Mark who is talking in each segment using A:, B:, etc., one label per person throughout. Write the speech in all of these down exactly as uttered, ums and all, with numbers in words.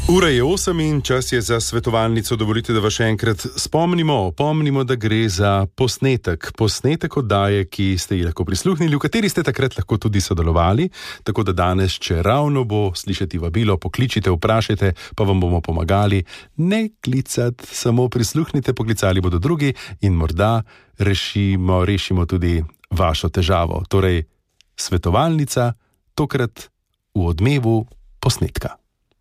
A: Ura je osem in čas je za svetovalnico. Dovolite, da vas še enkrat spomnimo, opomnimo, da gre za posnetek. Posnetek oddaje, ki ste ji lahko prisluhnili, v kateri ste takrat lahko tudi sodelovali. Tako da danes, če ravno bo slišati vabilo, pokličite, vprašajte, pa vam bomo pomagali. Ne klicati, samo prisluhnite, poklicali bodo drugi in morda rešimo, rešimo tudi vašo težavo. Torej, svetovalnica, tokrat v odmevu posnetka.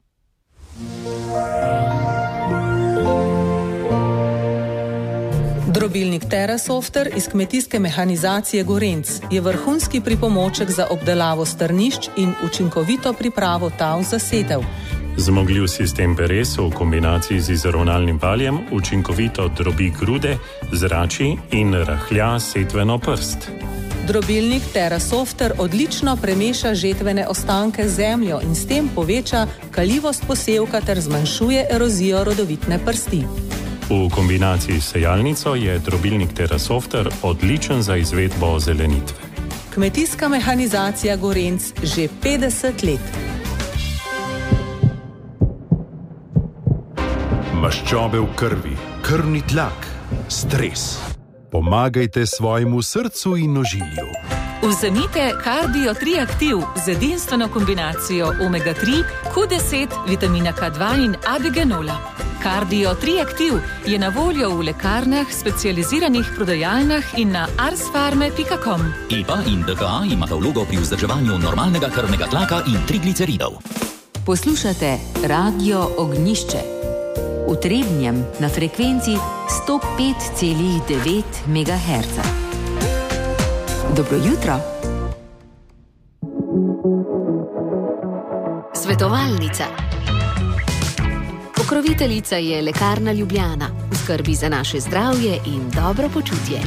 B: Drobilnik TerraSofter iz kmetijske mehanizacije Gorenc je vrhunski pripomoček za obdelavo strnišč in učinkovito pripravo tal za setev.
C: Zmogljiv sistem peresov v kombinaciji z izravnalnim valjem učinkovito drobi grude, zrači in rahlja setveno prst.
B: Drobilnik TerraSofter odlično premeša žetvene ostanke z zemljo in s tem poveča kaljivost posevka ter zmanjšuje erozijo rodovitne prsti.
C: V kombinaciji s sejalnico je drobilnik TerraSofter odličen za izvedbo zelenitve.
B: Kmetijska mehanizacija Gorenc že petdeset let.
A: Maščobe v krvi, krvni tlak, stres. Pomagajte svojemu srcu in ožilju.
D: Vzemite Cardio tri Active z edinstveno kombinacijo omega tri, Q deset, vitamina K dva in abigenola. Cardio tri Active je na voljo v lekarnah, specializiranih prodajalnah in na arsfarme pika com.
E: E P A in D H A imata vlogo pri vzdrževanju normalnega krvnega tlaka in trigliceridov.
F: Poslušate Radio Ognjišče. V Trebnjem na frekvenci sto pet celih devet megaherca. Dobro jutro. Svetovalnica. Pokroviteljica je Lekarna Ljubljana. V skrbi za naše zdravje in dobro počutje.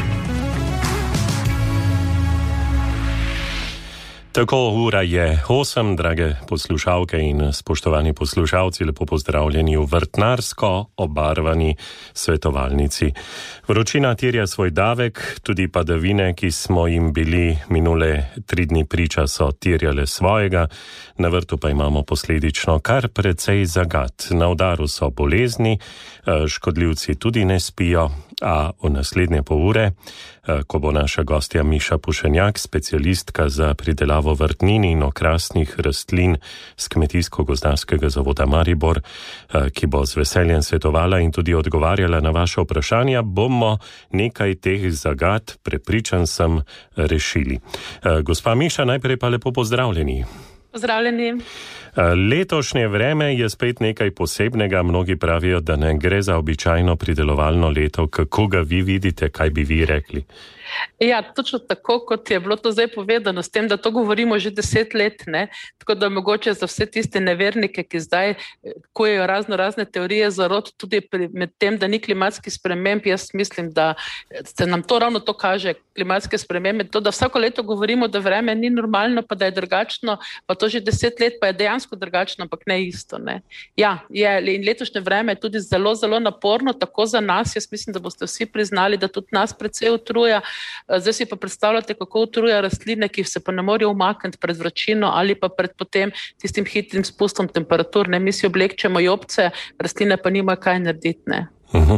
C: Tako, ura je osem, drage poslušalke in spoštovani poslušalci, lepo pozdravljeni v vrtnarsko obarvani svetovalnici. Vročina terja svoj davek, tudi padavine, ki smo jim bili minule tri dni priča, so terjale svojega, na vrtu pa imamo posledično kar precej zagat. Na udaru so bolezni, škodljivci tudi ne spijo, a v naslednje pol ure, ko bo naša gostja Miša Pušenjak, specialistka za pridelavo vrtnin in okrasnih rastlin z Kmetijsko-gozdarskega zavoda Maribor, ki bo z veseljem svetovala in tudi odgovarjala na vaše vprašanja, bomo nekaj teh zagat, prepričan sem, rešili. Gospa Miša, najprej pa lepo pozdravljeni.
G: Pozdravljeni.
C: Letošnje vreme je spet nekaj posebnega. Mnogi pravijo, da ne gre za običajno pridelovalno leto. Kako ga vi vidite, kaj bi vi rekli?
G: Ja, točno tako, kot je bilo to zdaj povedano, s tem, da to govorimo že deset let, ne? Tako da mogoče za vse tiste nevernike, ki zdaj kujejo razno razne teorije zarot, tudi pri, med tem, da ni klimatskih sprememb, jaz mislim, da se nam to ravno to kaže, klimatske spremembe, to, da vsako leto govorimo, da vreme ni normalno, pa da je drugačno, pa to že deset let, pa je dejansko drugačno, ampak ne isto, ne. Ja, je, in letošnje vreme je tudi zelo, zelo naporno, tako za nas, jaz mislim, da boste vsi priznali, da tudi nas precej utruja. Zdaj si pa predstavljate, kako utruja rastline, ki se pa ne morejo umakniti pred vročino ali pa pred potem tistim hitrim spustom temperatur. Ne? Mi si oblekčemo jobce, rastline pa nimajo kaj narediti. Ne?
C: Uh-huh.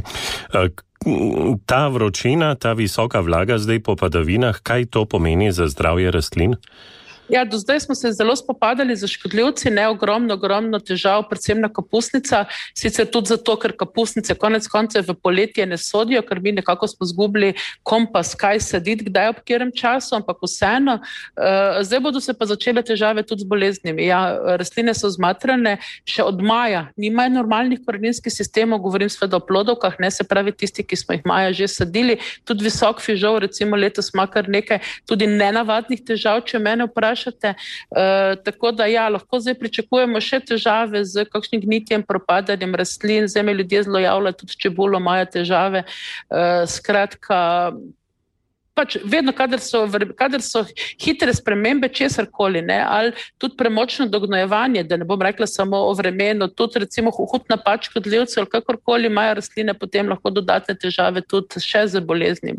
C: Ta vročina, ta visoka vlaga zdaj po padavinah, kaj to pomeni za zdravje rastlin?
G: Ja, do zdaj smo se zelo spopadali za škodljivci, ne ogromno, ogromno težav, predvsem na kapusnica, sicer tudi zato, ker kapusnice konec koncev v poletje ne sodijo, ker mi nekako smo zgubili kompas, kaj saditi, kdaj ob katerem času, ampak vseeno. Uh, zdaj bodo se pa začele težave tudi z boleznimi. Ja, rastline so zmatrane, še od maja nimajo normalnih koreninskih sistemov, govorim seveda o plodovkah, ne, se pravi tisti, ki smo jih maja že sadili, tudi visok fižol, recimo letos ima kar nekaj tudi nenavadnih težav, če mene vprašate. Uh, tako da ja, lahko zdaj pričakujemo še težave z kakšnim gnitjem, propadanjem rastlin, zdaj me ljudje zelo javljajo, tudi čebulo imajo težave, uh, skratka, pač vedno, kadar so, kadar so hitre spremembe česarkoli, ne, ali tudi premočno dognojevanje, da ne bom rekla samo o vremenu, tudi recimo hud napad škodljivcev ali kakorkoli imajo rastline, potem lahko dodatne težave tudi še z boleznimi.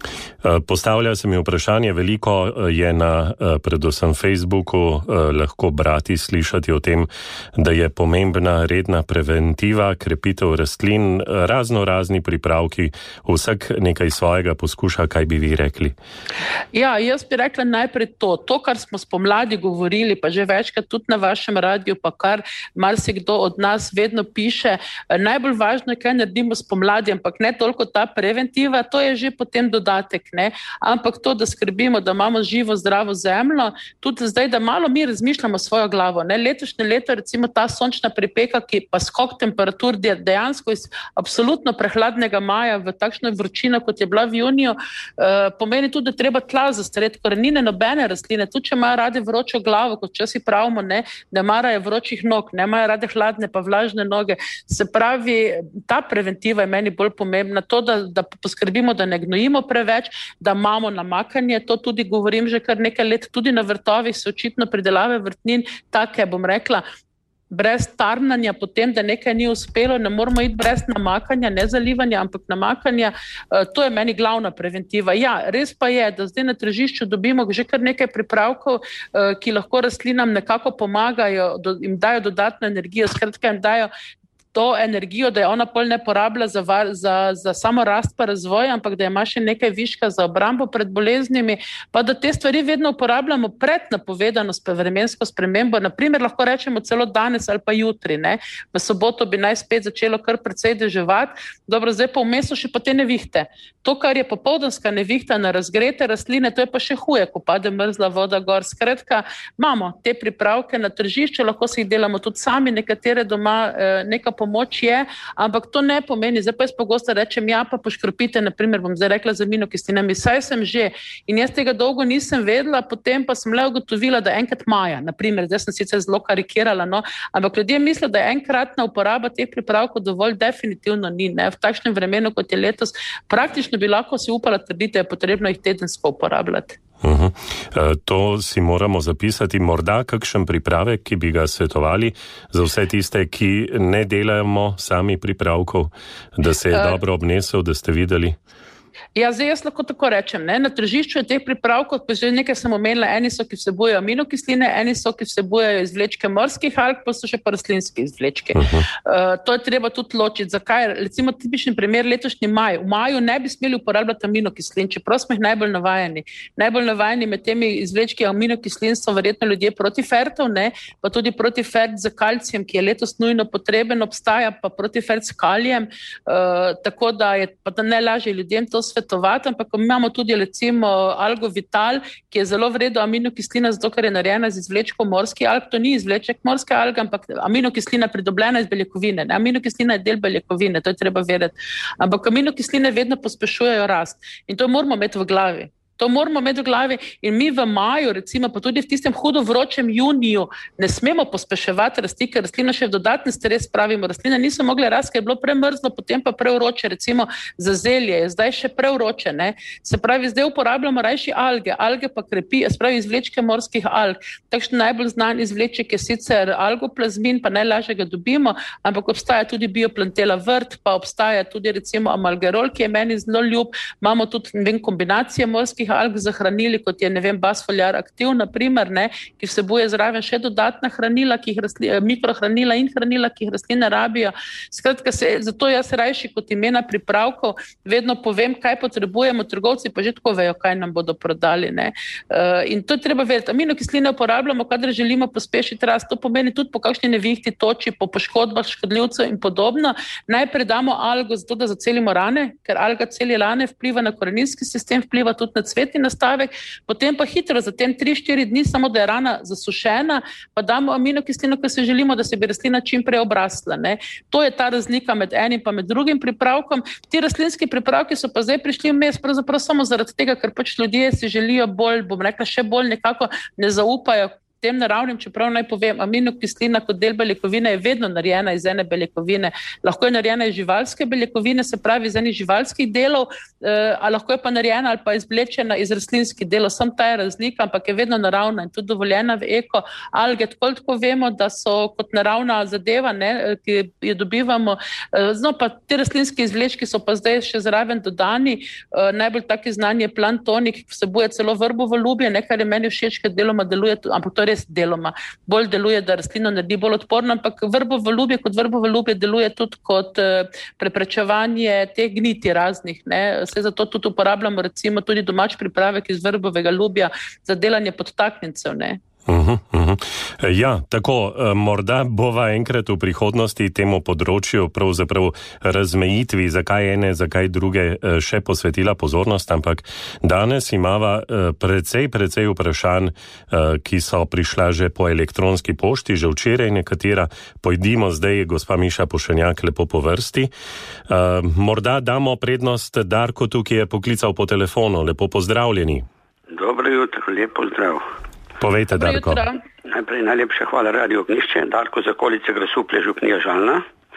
C: Postavlja se mi vprašanje, veliko je na predvsem Facebooku lahko brati, slišati o tem, da je pomembna redna preventiva, krepitev rastlin, razno razni pripravki, vsak nekaj svojega poskuša, kaj bi vi rekli?
G: Ja, jaz bi rekla najprej to, to, kar smo spomladi govorili, pa že večkrat tudi na vašem radiju, pa kar marsikdo od nas vedno piše, najbolj važno je, kaj naredimo spomladi, ampak ne toliko ta preventiva, to je že potem dodatek. Ne? Ampak to, da skrbimo, da imamo živo, zdravo zemljo, tudi zdaj, da malo mi razmišljamo svojo glavo. Ne? Letošnje leto, recimo ta sončna pripeka, ki pa skok temperatur dejansko iz absolutno prehladnega maja v takšno vročino, kot je bila v juniju, eh, pomeni tudi, da treba tla zastreti, korenine nobene rastline, tudi če imajo rade vročo glavo, kot časi pravimo, ne, ne marajo vročih nog, ne imajo rade hladne pa vlažne noge. Se pravi, ta preventiva je meni bolj pomembna, to, da, da poskrbimo, da ne gnojimo preveč, da imamo namakanje, to tudi govorim že kar nekaj let, tudi na vrtovih se očitno pridelave vrtnin, take bom rekla, brez tarnanja potem, da nekaj ni uspelo, ne moramo iti brez namakanja, ne zalivanja, ampak namakanja, to je meni glavna preventiva. Ja, res pa je, da zdaj na tržišču dobimo že kar nekaj pripravkov, ki lahko rastlinam nekako pomagajo, jim dajo dodatno energijo, skratka jim dajo to energijo, da je ona pol ne porablja za, za, za samo rast pa razvoj, ampak da ima še nekaj viška za obrambo pred boleznimi, pa da te stvari vedno uporabljamo pred napovedano vremensko spremembo. Naprimer, lahko rečemo celo danes ali pa jutri. Ne? V soboto bi naj spet začelo kar precej deževati. Dobro, zdaj pa vmes so še pa te nevihte. To, kar je popoldanska nevihta na razgrete rastline, to je pa še huje, ko pade mrzla voda gor. Skratka, imamo te pripravke na tržišču, lahko si jih delamo tudi sami, nekatere doma, neka pomoč je, ampak to ne pomeni, zdaj pa jaz pogosto rečem, ja pa poškropite, naprimer bom zdaj rekla z aminokislinami, saj sem že in jaz tega dolgo nisem vedela, potem pa sem le ugotovila, da enkrat maja, naprimer, zdaj sem sicer zelo karikirala, no, ampak ljudje mislijo, da je enkratna uporaba teh pripravkov dovolj, definitivno ni, ne, v takšnem vremenu, kot je letos, praktično bi lahko si upala trditi, da je potrebno jih tedensko uporabljati.
C: Uh-huh. To si moramo zapisati, morda kakšen pripravek, ki bi ga svetovali za vse tiste, ki ne delamo sami pripravkov, da se je uh, dobro obnesel, da ste videli?
G: Ja, zdaj jaz lahko tako rečem, ne? Na tržišču je teh pripravkov, pa že nekaj sem omenila, eni so, ki vsebujejo aminokisline, eni so, ki vsebujejo izvlečke morskih alg, pa so še pa rastlinske izvlečke. Uh-huh. Uh, to je treba tudi ločiti. Zakaj? Recimo tipični primer letošnji maj. V maju ne bi smeli uporabljati aminokislin, čeprav smo jih najbolj navajeni. Najbolj navajeni med temi izvlečki aminokislin so verjetno ljudje protifertov, ne? Pa tudi protifert z kalcijem, ki je letos nujno potreben, obstaja pa protifert s kalijem, uh, tako da je pa da najlažje ljudem to svetovati, ampak imamo tudi recimo algo vital, ki je zelo vredo aminokislina, zato ker je narejena z izvlečkom morskih alg. To ni izvleček morske alge, ampak aminokislina pridobljena iz beljakovine. Ne? Aminokislina je del beljakovine, to je treba vedeti. Ampak aminokisline vedno pospešujejo rast in to moramo imeti v glavi. To moramo imeti v glavi in mi v maju, recimo, pa tudi v tistem hudo vročem juniju, ne smemo pospeševati rasti, ker rastlina še v dodatni stres pravimo. Rastlina niso mogle rasti, ker je bilo premrzlo, potem pa prevroče, recimo za zelje je zdaj še prevroče. Ne? Se pravi, zdaj uporabljamo rajši alge, alge pa krepi, se pravi izvlečke morskih alg. Takšen najbolj znan izvleček je sicer algoplazmin, pa najlažje ga dobimo, ampak obstaja tudi bioplantela vrt, pa obstaja tudi recimo amalgerol, ki je meni zelo ljub. Imamo tudi, ne vem, kombinacije morskih alg za hranili, kot je, ne vem, basfoliar aktiv, naprimer, ne, ki vsebuje zraven še dodatna hranila, ki jih rasli, mikrohranila in hranila, ki jih rastline rabijo. Skratka, se, zato jaz rajši kot imena pripravkov vedno povem, kaj potrebujemo, trgovci pa že tako vejo, kaj nam bodo prodali. Ne. Uh, in to je treba vedeti. Aminokisline uporabljamo, kadar želimo pospešiti rast. To pomeni tudi po kakšni nevihti, toči, po poškodbah škodljivcev in podobno. Najprej damo algo zato, da zacelimo rane, ker alga celi rane, vpliva na koreninski sistem, vpliva tudi na cvetni nastavek, potem pa hitro za tem tri štiri dni, samo da je rana zasušena, pa damo aminokislino, ker se želimo, da se bi rastlina čim prej obrasla. Ne. To je ta razlika med enim pa med drugim pripravkom. Ti rastlinski pripravki so pa zdaj prišli vmes pravzaprav samo zaradi tega, ker pač ljudje si želijo bolj, bom rekla, še bolj nekako ne zaupajo tem naravnim, čeprav naj povem, aminokislina kot del beljakovine je vedno narejena iz ene beljakovine. Lahko je narejena iz živalske beljakovine, se pravi iz enih živalskih delov, eh, a lahko je pa narejena ali pa izvlečena iz rastlinskih delov. Sam ta je razlika, ampak je vedno naravna in tudi dovoljena v eko alge. Tako, tako vemo, da so kot naravna zadeva, ne, ki jo dobivamo. Eh, no, pa te rastlinske izvlečki so pa zdaj še zraven dodani. Eh, najbolj taki znan je plantonik, ki vsebuje celo vrbovo lubje, nekaj je meni všeč, ker deloma deluje, ampak to res deloma. Bolj deluje, da rastlino naredi bolj odporno, ampak vrbovo lubje kot vrbovo lubje deluje tudi kot eh, preprečevanje teh gniti raznih. Ne. Vse zato tudi uporabljamo recimo tudi domač pripravek iz vrbovega lubja za delanje podtaknjencev, ne.
C: Uhum, uhum. Ja, tako, morda bova enkrat v prihodnosti temu področju pravzaprav razmejitvi, zakaj ene, zakaj druge še posvetila pozornost, ampak danes imava precej, precej vprašanj, ki so prišla že po elektronski pošti, že včeraj nekatera. Pojdimo zdaj, gospa Miša Pušenjak, lepo po vrsti. Morda damo prednost Darku, ki je poklical po telefonu. Lepo pozdravljeni.
H: Dobro jutro, lepo zdrav.
C: Povejte, Darko.
H: Najprej najlepša hvala Radio Ognjišče, Darko z okolice Grosuplje, župnija Žalna.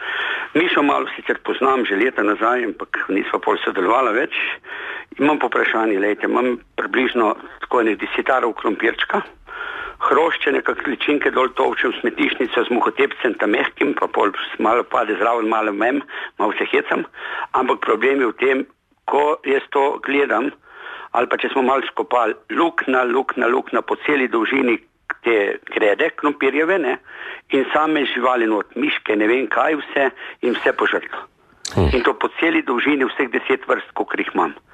H: Mišo malo sicer poznam že leta nazaj, ampak nisva pol sodelovala več. Imam poprašanje, lejte, imam približno tako ene desetarov krompirčka, hrošče, nekak ličinke dol tovčem smetišnico z muhotepcem ta mehkim, pa pol malo pade zraven, malo mem, malo se hecam, ampak problem je v tem, ko jaz to gledam, ali pa če smo malo skopali, lukna, lukna, lukna po celi dolžini te grede, krompirjeve, ne, in same živali not, miške, ne vem kaj vse, in vse požrlo. Hmm. In to po celi dolžini vseh deset vrst, koliko jih imam.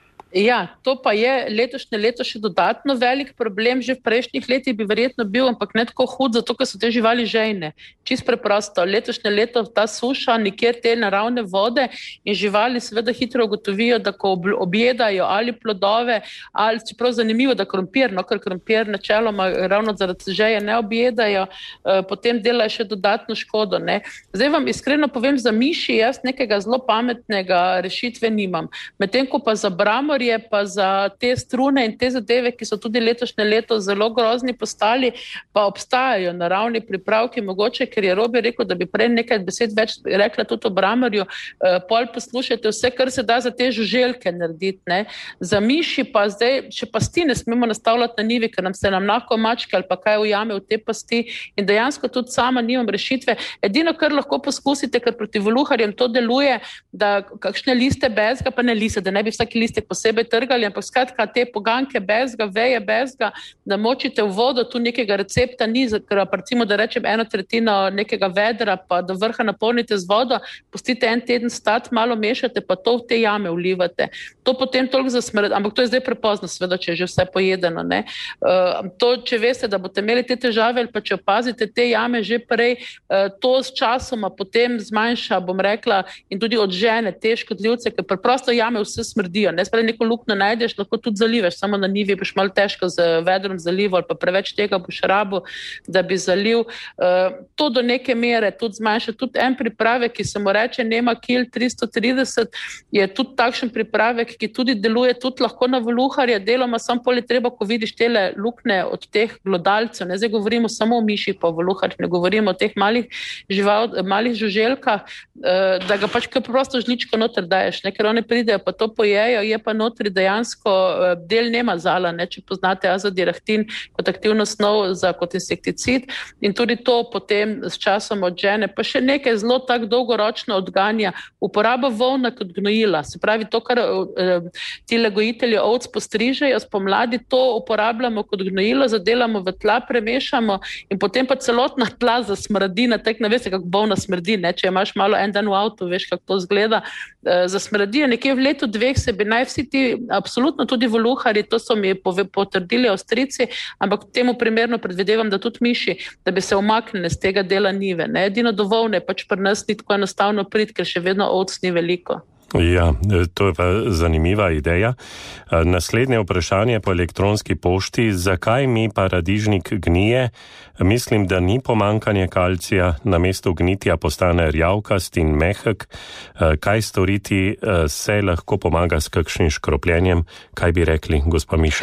G: Ja, to pa je letošnje leto še dodatno velik problem, že v prejšnjih letih bi verjetno bil, ampak ne tako hud, zato ker so te živali žejne. Čist preprosto, letošnje leto ta suša, nikjer te naravne vode in živali seveda hitro ugotovijo, da ko objedajo ali plodove, ali čeprav zanimivo, da krompir, no, ker krompir načeloma ravno zaradi žeje ne objedajo, eh, potem delajo še dodatno škodo, ne. Zdaj vam iskreno povem, za miši jaz nekega zelo pametnega rešitve nimam. Medtem ko pa za bramor je pa za te strune in te zadeve, ki so tudi letošnje leto zelo grozni postali, pa obstajajo naravni pripravki, mogoče, ker je Robi rekel, da bi prej nekaj besed več rekla tudi o bramorju, eh, pol poslušajte vse, kar se da za te žuželke narediti, ne. Za miši pa zdaj, še pasti ne smemo nastavljati na njivi, ker nam se nam lahko mačke ali pa kaj ujame v te pasti in dejansko tudi sama nimam rešitve. Edino, kar lahko poskusite, ker proti voluharjem to deluje, da kakšne liste bezga, pa ne liste, da ne bi vsaki listek posebej trgali, ampak skratka te poganke bezga, veje bezga, da močite v vodo, tu nekega recepta ni, ker recimo, da rečem eno tretjino nekega vedra, pa do vrha napolnite z vodo, pustite en teden stati, malo mešate, pa to v te jame vlivate. To potem toliko zasmrdi, ampak to je zdaj prepozno, seveda, če je že vse pojedeno, ne. Uh, to, če veste, da boste imeli te težave, ali pa če opazite te jame že prej, uh, to s časoma potem zmanjša, bom rekla, in tudi odžene te škodljivce, ker preprosto jame vse smrdijo, ne. Spravi, neko luknjo najdeš, lahko tudi zalivaš, samo na njivi boš malo težko z vedrom zalival, ali pa preveč tega boš rabil, da bi zalil. Uh, to do neke mere tudi zmanjša. Tudi en pripravek, ki se mu reče Nema Kil tristo trideset, je tudi takšen pripravek, ki tudi deluje tudi lahko na voluharje, deloma sam pol je treba, ko vidiš tele lukne od teh glodalcev, ne, zdaj govorimo samo o miših pa o voluharjih, ne govorimo o teh malih žival, malih žuželkah, uh, da ga pač kar prosto žličko noter daješ, ne, ker one pridejo pa to pojejo, je pa notri dejansko del nemazala, ne, če poznate azodirahtin kot aktivno snov za kot insekticid in tudi to potem s časom odžene, pa še nekaj zelo tak dolgoročno odganja, uporaba volna kot gnojila, se pravi to, kar eh, ti gojitelji ovc postrižejo spomladi, to uporabljamo kot gnojilo, zadelamo v tla, premešamo in potem pa celotna tla zasmrdi, na tek, ne veste, kako volna smrdi, ne, če imaš malo en dan v avtu, veš, kako to zgleda, eh, zasmrdijo, nekje v letu dveh se bi naj vsi ti, absolutno tudi voluharji, to so mi potrdili Avstrijci, ampak temu primerno predvidevam, da tudi miši, da bi se umaknili z tega dela njive, ne, edino dovoljno je pač pri nas ni tako enostavno priti, ker še vedno ovc ni veliko.
C: Ja, to je pa zanimiva ideja. Naslednje vprašanje po elektronski pošti, zakaj mi paradižnik gnije? Mislim, da ni pomankanje kalcija, namesto gnitja postane rjavkast in mehek. Kaj storiti, se lahko pomaga s kakšnim škropljenjem? Kaj bi rekli, gospa Miša?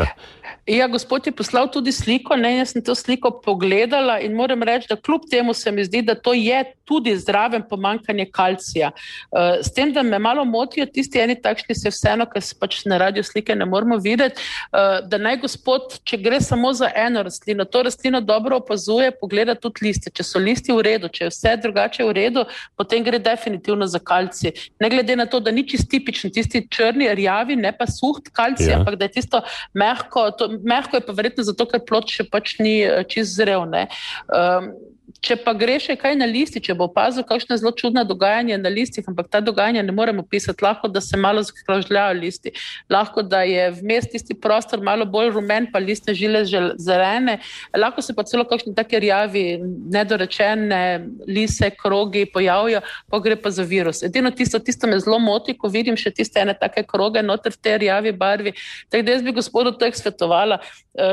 G: Ja, gospod je poslal tudi sliko, ne, jaz sem to sliko pogledala in moram reči, da kljub temu se mi zdi, da to je tudi zraven pomanjkanje kalcija. Uh, s tem, da me malo motijo tisti eni takšni se vseeno, ker se pač na radio slike ne moramo videti, uh, da naj gospod, če gre samo za eno rastlino, to rastlino dobro opazuje, pogleda tudi liste. Če so listi v redu, če je vse drugače v redu, potem gre definitivno za kalcij. Ne glede na to, da ni čist tipičen, tisti črni, rjavi, ne pa suht kalcij, ja. Ampak da je tisto mehko, to, mehko je pa verjetno zato, ker plod še pač ni čist zrel, ne. Um, Če pa gre še kaj na listi, če bo opazil kakšno zelo čudno dogajanje na listih, ampak ta dogajanja ne moremo pisati, lahko da se malo zakrožljajo listi, lahko da je vmes tisti prostor malo bolj rumen, pa listne žile zelene, lahko se pa celo kakšni taki rjavi, nedorečene lise, krogi pojavijo, pa gre pa za virus. Edino tisto, tisto me zelo moti, ko vidim še tiste ene take kroge noter v tej rjavi barvi, tako da jaz bi gospodu to svetovala.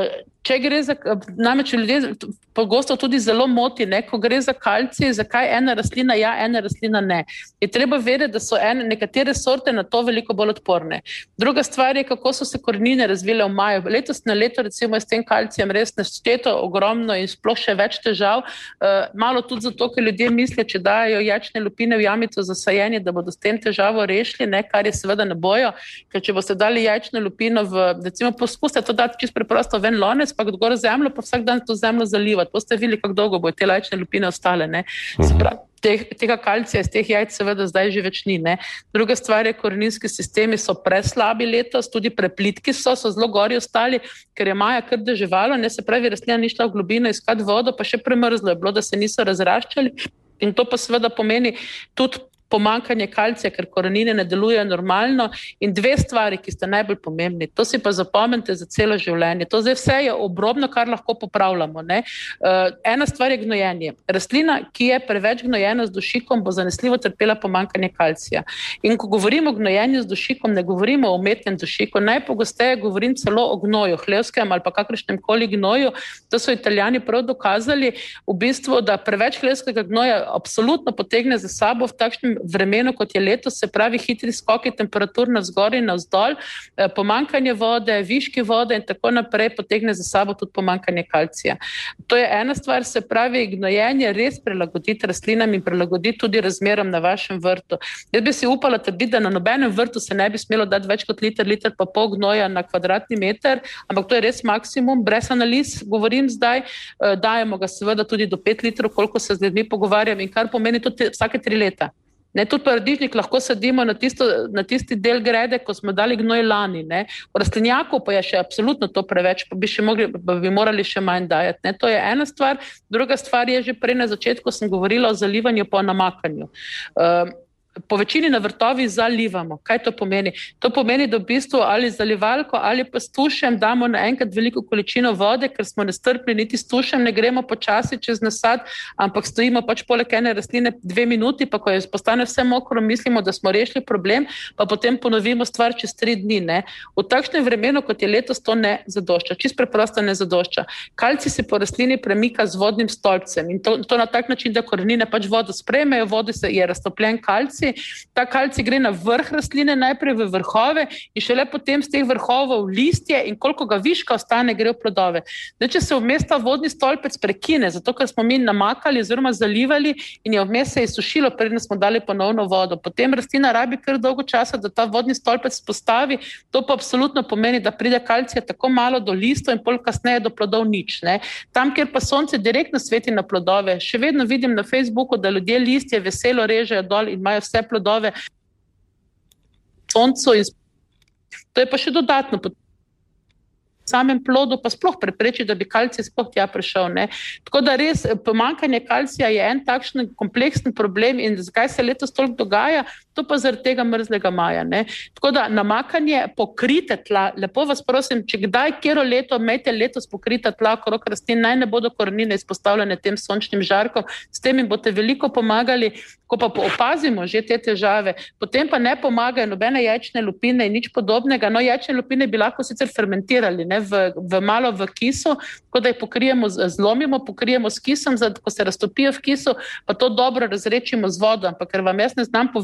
G: Če gre za, namreč ljudje pogosto tudi zelo moti, ne, ko gre za kalcij, zakaj ena rastlina ja, ena rastlina ne. Je treba vedeti, da so ene, nekatere sorte na to veliko bolj odporne. Druga stvar je, kako so se korenine razvile v maju. Letos na leto recimo je s tem kalcijem res nešteto ogromno in sploh še več težav. Uh, malo tudi zato, ker ljudje mislijo, če dajo jajčne lupine v jamico za sajenje, da bodo s tem težavo rešili, ne, kar je seveda ne bojo, ker če boste dali jajčno lupino v, recimo poskusite to dati čisto preprosto ven lonec, pa gor zemljo, pa vsak dan to zemljo zalivati. Boste videli, kako dolgo bojo te jajčne lupine ostale, ne. Se pravi, teh, tega kalcija iz teh jajc seveda zdaj že več ni, ne. Druga stvar je, koreninski sistemi so preslabi letos, tudi preplitki so, so zelo gori ostali, ker je maja kar deževalo, ne, se pravi, rastlina ni šla v globino iskat vodo, pa še premrzlo je bilo, da se niso razraščali in to pa seveda pomeni tudi pomankanje kalcija, ker korenine ne delujejo normalno in dve stvari, ki sta najbolj pomembni, to si pa zapomnite za celo življenje. To zdaj vse je obrobno, kar lahko popravljamo, ne. Uh, ena stvar je gnojenje. Rastlina, ki je preveč gnojena z dušikom, bo zanesljivo trpela pomankanje kalcija. In ko govorimo o gnojenju z dušikom, ne govorimo o umetnem dušiku, najpogosteje govorim celo o gnoju, hlevskem ali pa kakršnem koli gnoju. To so Italijani prav dokazali, v bistvu, da preveč hlevskega gnoja absolutno potegne za sabo v takšnem vremenu, kot je letos, se pravi hitri skoki temperatur navzgor in navzdol, pomankanje vode, viški vode in tako naprej potegne za sabo tudi pomankanje kalcija. To je ena stvar, se pravi, gnojenje res prilagoditi rastlinam in prilagoditi tudi razmeram na vašem vrtu. Jaz bi si upala trditi, da na nobenem vrtu se ne bi smelo dati več kot liter, liter pa pol gnoja na kvadratni meter, ampak to je res maksimum, brez analiz, govorim zdaj, dajemo ga seveda tudi do pet litrov, koliko se z ljudmi pogovarjam in kar pomeni tudi vsake tri leta. Ne, tudi paradižnik lahko sadimo na, tisto, na tisti del grede, ko smo dali gnoj lani. Ne. V rastlinjaku pa je še absolutno to preveč, pa bi, še mogli, pa bi morali še manj dajati. Ne. To je ena stvar. Druga stvar je, že prej na začetku sem govorila o zalivanju po namakanju. Uh, Po večini na vrtovih zalivamo. Kaj to pomeni? To pomeni, da v bistvu ali zalivalko ali pa s tušem damo naenkrat veliko količino vode, ker smo nestrpni, niti s tušem ne gremo počasi čez nasad, ampak stojimo pač poleg ene rastline dve minuti, pa ko je postane vse mokro, mislimo, da smo rešili problem, pa potem ponovimo stvar čez tri dni. Ne? V takšnem vremenu, kot je letos, to ne zadošča. Čist preprosto ne zadošča. Kalcij se po rastlini premika z vodnim stolpcem in to, to na tak način, da korenine pač vodo sprejmejo, vodi se je raztopljen kalcij. Ta kalcij gre na vrh rastline, najprej v vrhove in šele potem z teh vrhovov v listje in koliko ga viška ostane, gre v plodove. Zdaj, če se vmes ta vodni stolpec prekine, zato ker smo mi namakali oziroma zalivali in je vmes se izsušilo, preden smo dali ponovno vodo. Potem rastlina rabi kar dolgo časa, da ta vodni stolpec postavi, to pa absolutno pomeni, da pride kalcija tako malo do listov in pol kasneje do plodov nič. Ne. Tam, kjer pa sonce direktno sveti na plodove, še vedno vidim na Facebooku, da ljudje listje veselo režejo dol in imajo vse plodove soncu in to je pa še dodatno samem plodu pa sploh prepreči, da bi kalcij sploh tja prišel. Ne. Tako da res pomankanje kalcija je en takšen kompleksen problem in zakaj se letos toliko dogaja, to pa zaradi tega mrzlega maja. Ne. Tako da namakanje, pokrite tla, lepo vas prosim, če kdaj kjero leto, imejte letos pokrita tla, okrog rastlin, naj ne bodo korenine izpostavljene tem sončnim žarkom, s tem jim boste veliko pomagali, ko pa opazimo že te težave, potem pa ne pomagajo nobene jajčne lupine in nič podobnega, no jajčne lupine bi lahko sicer fermentirali, ne, v, v malo v kisu, tako da jih pokrijemo, zlomimo, pokrijemo s kisom, ko se raztopijo v kisu, pa to dobro razrečimo z vodo, ampak ker vam jaz ne znam povedati, kaj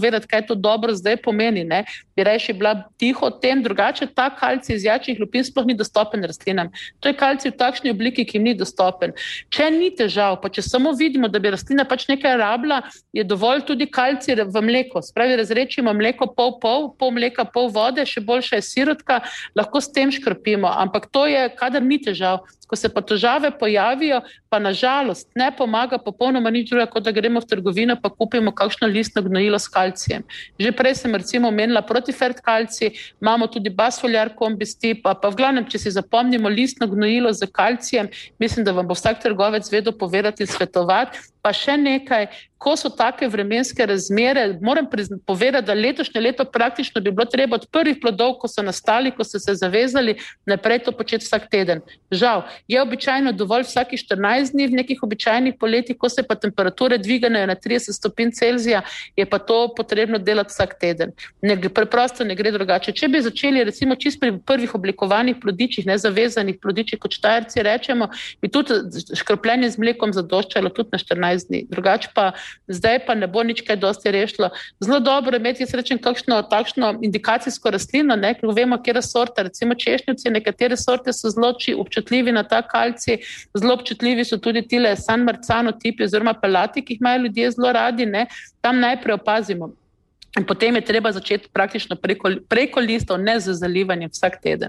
G: kaj to dobro zdaj pomeni, ne, bi reči bila tiho o tem, drugače ta kalcij iz jačnih lupin sploh ni dostopen rastlinam. To je kalcij v takšni obliki, ki jim ni dostopen. Če ni težav, pa če samo vidimo, da bi rastlina pač nekaj rabila, je dovolj tudi kalcij v mleko. Spravi, razrečimo mleko pol pol, pol mleka, pol vode, še boljša je sirotka, lahko s tem škropimo, ampak to je, kadar ni težav. Ko se pa težave pojavijo, pa nažalost ne pomaga popolnoma nič drugega, kot da gremo v trgovino pa kupimo kakšno listno gnojilo s kalcijem. Že prej sem recimo omenila protifert kalcij, imamo tudi basfoliar kombisti, pa, pa v glavnem, če si zapomnimo listno gnojilo z kalcijem, mislim, da vam bo vsak trgovec vedel povedati in svetovati. Pa še nekaj, ko so take vremenske razmere, moram povedati, da letošnje leto praktično bi bilo treba od prvih plodov, ko so nastali, ko so se zavezali, naprej to početi vsak teden. Žal, je običajno dovolj vsaki štirinajst dni v nekih običajnih poletjih, ko se pa temperature dvigajo na trideset stopinj Celzija, je pa to potrebno delati vsak teden. Ne, preprosto ne gre drugače. Če bi začeli recimo čist pri prvih oblikovanih plodičih, nezavezanih plodičih, kot Štajerci rečemo, bi tudi škropljenje z mlekom zadoščalo tudi na štirinajst dni. Drugače pa zdaj pa ne bo nič kaj dosti rešilo. Zelo dobro imeti, jaz rečem, kakšno takšno indikacijsko rastlino, ne, ker vemo, kjera sorta, recimo češnjevci, nekatere sorte so zelo občutljivi na ta kalcij, zelo občutljivi so tudi tile San Marzano tipi oziroma pelati, ki jih imajo ljudje zelo radi, ne, tam najprej opazimo. In potem je treba začeti praktično preko, preko listov, ne z zalivanjem vsak teden.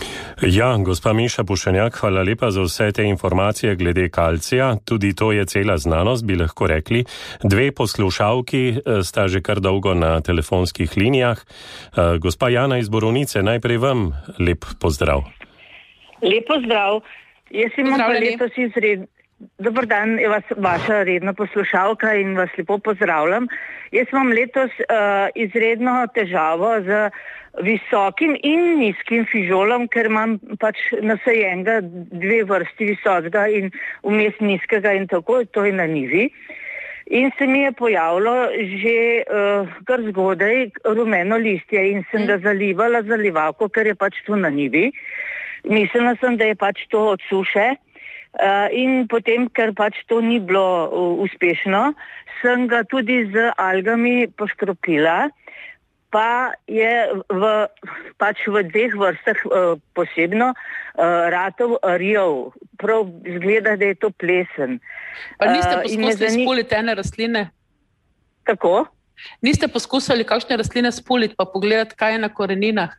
C: Ja, gospa Miša Pušenjak, hvala lepa za vse te informacije glede kalcija. Tudi to je cela znanost, bi lahko rekli. Dve poslušalki sta že kar dolgo na telefonskih linijah. Gospa Jana iz Borovnice, najprej vam lep pozdrav.
I: Lep pozdrav. Jaz imam pa letos izred... Dobar dan, je vas vaša redna poslušalka in vas lepo pozdravljam. Jaz imam letos uh, izredno težavo z visokim in nizkim fižolom, ker imam pač nasajenega dve vrsti visokega in vmes nizkega in tako, to je na nivi. In se mi je pojavilo že uh, kar zgodaj rumeno listje in sem ga zalivala zalivalko, ker je pač to na nivi. Mislila sem, da je pač to od suše. Uh, in potem, ker pač to ni bilo uh, uspešno, sem ga tudi z algami poškropila, pa je v, pač v dveh vrstah uh, posebno uh, ratov rjev. Prav zgleda, da je to plesen.
G: Pa niste poskusili uh, spuliti ene rastline?
I: Kako?
G: Niste poskusili kakšne rastline spuliti, pa pogledati, kaj je na koreninah?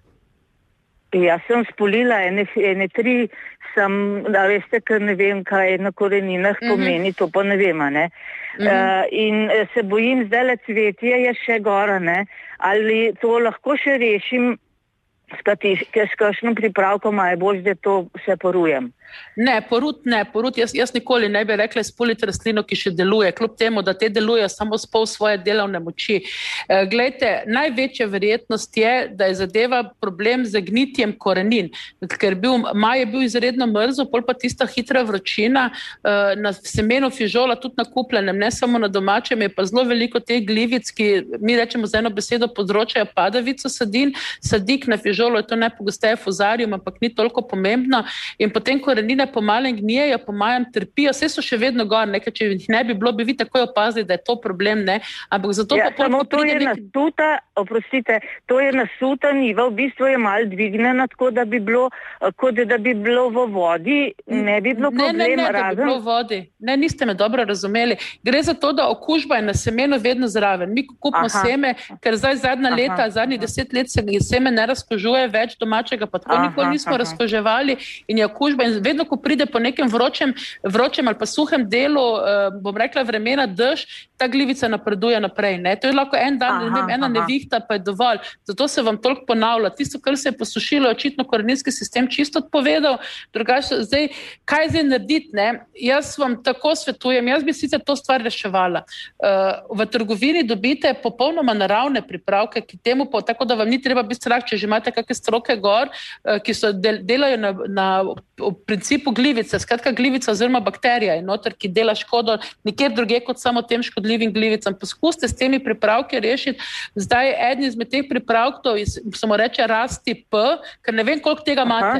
I: Ja, sem spulila ene, ene tri, sem, da veste, ker ne vem, kaj na koreninah pomeni, uh-huh. To pa ne vem, ne. Uh-huh. Uh, in se bojim, zdaj le cvetje je še gora, ne, ali to lahko še rešim s, kati, s kakšnim pripravkom, a je bolj, da to vse porujem.
G: Ne, porut ne, porut, jaz, jaz nikoli ne bi rekla spuliti rastlino, ki še deluje, kljub temu, da te deluje samo s pol svoje delovne moči. E, glejte, največja verjetnost je, da je zadeva problem z gnitjem korenin, ker bil, maj je bil izredno mrzo, pol pa tista hitra vročina, e, na semenu fižola, tudi na kupljenem, ne samo na domačem, je pa zelo veliko teh glivic, ki mi rečemo z eno besedo področajo padavico sadin, sadik na fižolu je to najpogosteje fuzarium, ampak ni toliko pomembno in potem korenine pomalo gnijejo, pomalo trpijo, vse so še vedno gor, nekaj, če jih ne bi bilo, bi vi takoj opazili, da je to problem, ne, ampak zato
I: ja,
G: pa...
I: Samo to je nek... nasuta, oprostite, to je nasuta niva, v bistvu je malo dvignena, tako da bi bilo, kot da bi bilo v vodi, ne bi bilo problem,
G: ne, ne, ne,
I: razen...
G: da bi bilo v vodi. Ne, niste me dobro razumeli. Gre za to, da okužba je na semenu vedno zraven. Mi kupimo aha. seme, ker zdaj zadnja aha. leta, zadnjih deset let se seme ne razkožuje več domačega, pa tako aha, nikoli nismo aha. razkoževali in je okužba in vedno, ko pride po nekem vročem, vročem ali pa suhem delu, uh, bom rekla vremena, dež, ta glivica napreduje naprej. Ne? To je lahko en dan, aha, ne vem, ena aha. nevihta, pa je dovolj. Zato se vam toliko ponavlja. Tisto, kar se je posušilo, je očitno koreninski sistem čisto odpovedal. Drugače, zdaj, kaj zdaj narediti? Ne? Jaz vam tako svetujem, jaz bi sicer to stvar reševala. Uh, v trgovini dobite popolnoma naravne pripravke, ki temu po, tako da vam ni treba biti strah, če že imate kakšne stroke gor, uh, ki so del, delajo na, na v principu glivice, skratka glivica oziroma bakterija je noter, ki dela škodo nikjer druge kot samo tem škodljivim glivicam. Poskuste s temi pripravki rešiti. Zdaj eden izmed teh pripravkov, samo reče Rasti P, ker ne vem, koliko tega imate, ne?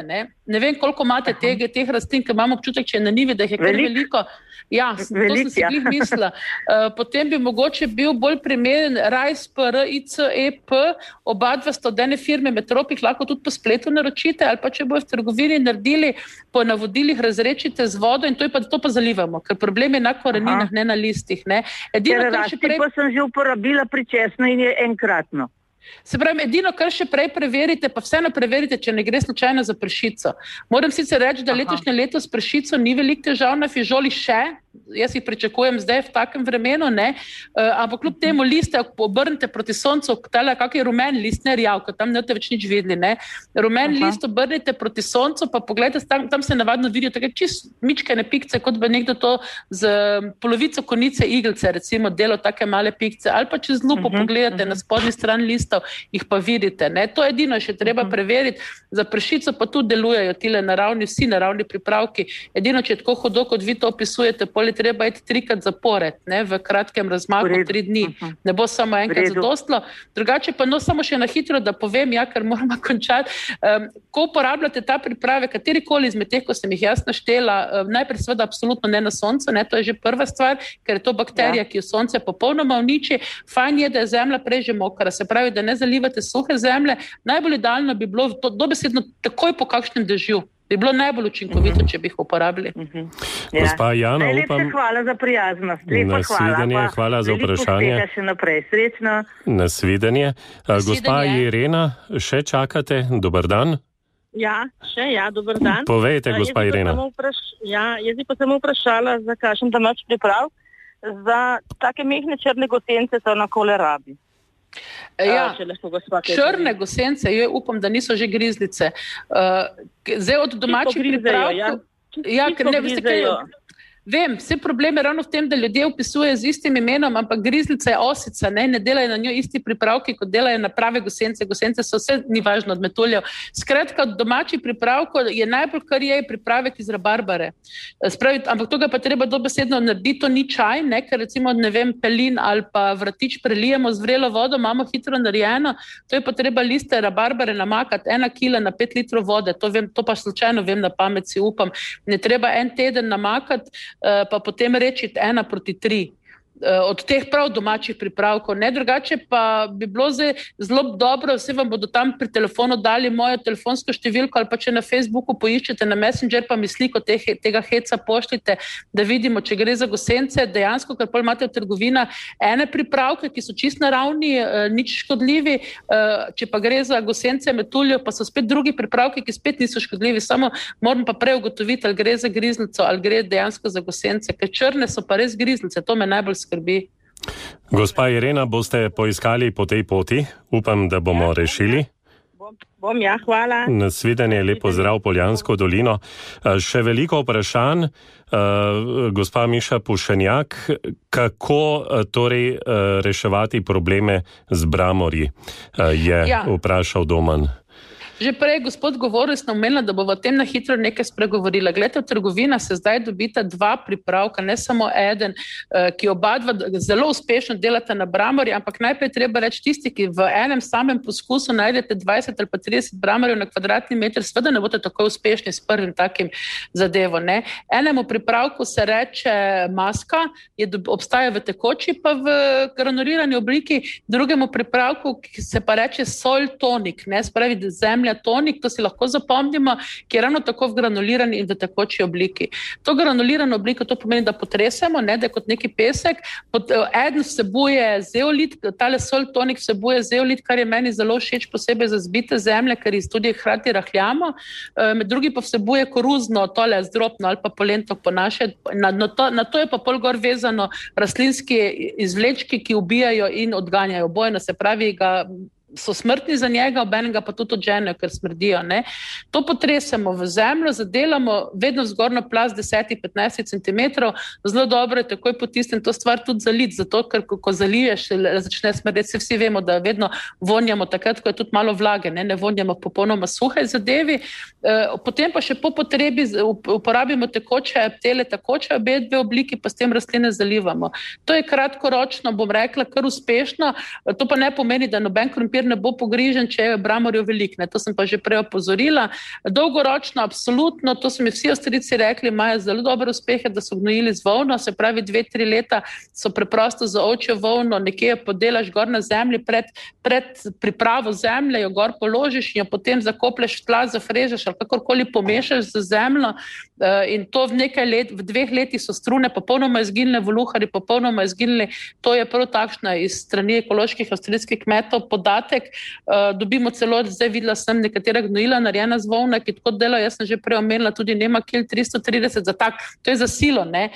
G: Ne vem, koliko imate tega, teh rastlin, ker imamo občutek, če je na njivi, da jih je kar
I: Velik.
G: veliko. Ja,
I: Velik,
G: to sem si
I: ja.
G: glih mislila. Uh, potem bi mogoče bil bolj primeren Rajs P R I C E P, oba dva sta od ene firme Metropik, lahko tudi po spletu naročite, ali pa če bojo v trgovini naredili, po navodilih razrečite z vodo in to, je pa, to pa zalivamo, ker problem je na koreninah, ne na listih. Ne. Edino,
I: Ker
G: kar še
I: rasti
G: prej...
I: pa sem že uporabila pri česnu in je enkratno.
G: Se pravi, edino, kar še prej preverite, pa vseeno preverite, če ne gre slučajno za pršico. Moram sicer reči, da letošnje leto s pršico ni veliko težav na fižoli še, jaz jih pričakujem zdaj v takem vremenu, ne, uh, ampak kljub temu liste obrnite proti soncu, tale kak je rumen list, ne rjav, ker tam ne boste več nič videli, ne. Rumen Aha. list obrnite proti soncu, pa pogledajte, tam, tam se navadno vidijo tako čist mičkene pikce, kot bi nekdo to z polovico konice igelce, recimo, delo take male pikce, ali pa čez lupo uh-huh, pogledate uh-huh. na spodnji strani listov, jih pa vidite, ne. To edino še treba uh-huh. preveriti, za pršico pa tudi delujejo tile naravni, vsi naravni pripravki, edino, če je tako hudo, kot vi to opisujete, je treba iti trikrat zapored, ne, v kratkem razmaku, tri dni. Uh-huh. Ne bo samo enkrat zadostlo. Drugače pa no, samo še na hitro, da povem, ja, ker moramo končati. Um, ko uporabljate ta priprave, katerikoli izmed teh, ko sem jih jaz naštela, um, najprej seveda absolutno ne na soncu, ne, to je že prva stvar, ker je to bakterija, ja. ki jo sonce popolnoma uniči. Fajn je, da je zemlja prej že mokra, se pravi, da ne zalivate suhe zemlje. Najbolj idealno bi bilo to dobesedno takoj po kakšnem dežju. Bi bilo najbolj učinkovito, uh-huh. če bi jih uporabili. Uh-huh.
C: Ja. Gospa Jana,
I: Najlepša
C: upam...
I: hvala za prijaznost. Lepa
C: Nasvidenje,
I: hvala.
C: hvala za vprašanje.
I: Veliko uspeha še naprej. Srečno.
C: Nasvidenje. Gospa Irena, še čakate? Dobar dan.
J: Ja, še ja, dober dan.
C: Povejte, gospa Irena.
J: Vpraš... Ja, jaz bi pa samo vprašala, za kakšen domač priprav, za take mehne črne gosence so na kolerabi.
G: Ja, črne gosence, jo upam, da niso že grizlice. Uh, zdaj od domačih pripravkov... Ja, ker ne, veste, kaj je... Vem, vse problem je ravno v tem, da ljudje upisujejo z istim imenom, ampak grizlica je osica, ne, ne delajo na njo isti pripravki, kot delajo na prave gosence. Gosence so vse, ni važno, od metuljev. Skratka, od domačih pripravkov je najbolj, kar je pripravek iz rabarbare. Spravi, ampak to ga pa treba dobesedno narediti, to ni čaj, ne, ker recimo, ne vem, pelin ali pa vratič prelijemo z vrelo vodo, imamo hitro narejeno, to je pa treba liste rabarbare namakati, ena kila na pet litrov vode, to, vem, to pa slučajno vem na pamet, si upam. Ne treba en teden namakati, pa potem rečiti ena proti tri. Od teh prav domačih pripravkov. Ne, drugače pa bi bilo zelo dobro, vse vam bodo tam pri telefonu dali mojo telefonsko številko ali pa če na Facebooku poiščete na Messenger, pa mi sliko te, tega heca pošljite, da vidimo, če gre za gosence, dejansko, ker pol imate v trgovina ene pripravke, ki so čist naravni, nič škodljivi, če pa gre za gosence metuljev, pa so spet drugi pripravki, ki spet niso škodljivi, samo moram pa prej ugotoviti, ali gre za grizlico, ali gre dejansko za gosence, ker črne so pa res grizlice, to me najbolj skrbi.
C: Gospa Irena, boste poiskali po tej poti? Upam, da bomo ja, rešili.
J: Bom, bom, ja, hvala.
C: Nasvidenje, lepo zdrav Poljansko dolino. Še veliko vprašanj. Uh, gospa Miša Pušenjak, kako uh, torej uh, reševati probleme z bramorji, uh, je ja. vprašal Doman.
G: Že prej gospod govoril, sem omenila, da bo v tem na hitro nekaj spregovorila. Glede, v trgovina se zdaj dobita dva pripravka, ne samo eden, ki oba dva zelo uspešno delata na bramorji, ampak najprej treba reči tisti, ki v enem samem poskusu najdete dvajset ali pa trideset bramorjev na kvadratni meter, seveda ne boste tako uspešni s prvim takim zadevo. Ne? Enemu pripravku se reče maska, je, obstaja v tekoči pa v granulirani obliki, drugemu pripravku, ki se pa reče sol tonik, ne, spravi zemlja tonik, to si lahko zapomnimo, ki je ravno tako v granulirani in v tekoči obliki. To granulirano obliko, to pomeni, da potresemo, ne, da je kot neki pesek. Pot, eden vsebuje zeolit, tale sol tonik vsebuje zeolit, kar je meni zelo všeč, posebej za zbite zemlje, ker jih tudi hkrati rahljamo. Med drugi pa vsebuje koruzno, tole zdropno ali pa polentok po naše. Na, na, to, na to je pa pol gor vezano rastlinski izvlečki, ki ubijajo in odganjajo bojno, se pravi, ga so smrtni za njega, obenega pa tudi odženejo, ker smrdijo. Ne? To potresemo v zemljo, zadelamo vedno v zgornjo plast deset do petnajst centimetrov, zelo dobro je takoj potisniti to stvar tudi zaliti, zato ker ko, ko zaliješ, začne smrdeti, se vsi vemo, da vedno vonjamo takrat, ko je tudi malo vlage, ne, ne vonjamo popolnoma suhe zadevi. E, potem pa še po potrebi uporabimo tekoče tele, takoče obe dve obliki, pa s tem rastline zalivamo. To je kratkoročno, bom rekla, kar uspešno, to pa ne pomeni, da noben krompir kjer ne bo pogrižen, če je bramorjev velik, ne, to sem pa že prej opozorila. Dolgoročno, absolutno, to so mi vsi Avstrijci rekli, imajo zelo dobre uspehe, da so gnojili z volno, se pravi dve, tri leta so preprosto za ovčjo volno, nekje podelaš gor na zemlji, pred, pred pripravo zemlje jo gor položiš in jo potem zakoplješ v tla, zafrežeš ali kakorkoli pomešaš z zemljo in to v nekaj let, v dveh letih so strune popolnoma izginile, voluharji popolnoma izginili, to je prav takšna iz strani ekoloških avstrijskih kmetov podatek, dobimo celo, zdaj videla sem nekatera gnojila narejena z volna, ki tako delajo, jaz sem že prej omenila tudi Nema Kil tristo trideset za tak, to je za silo, ne.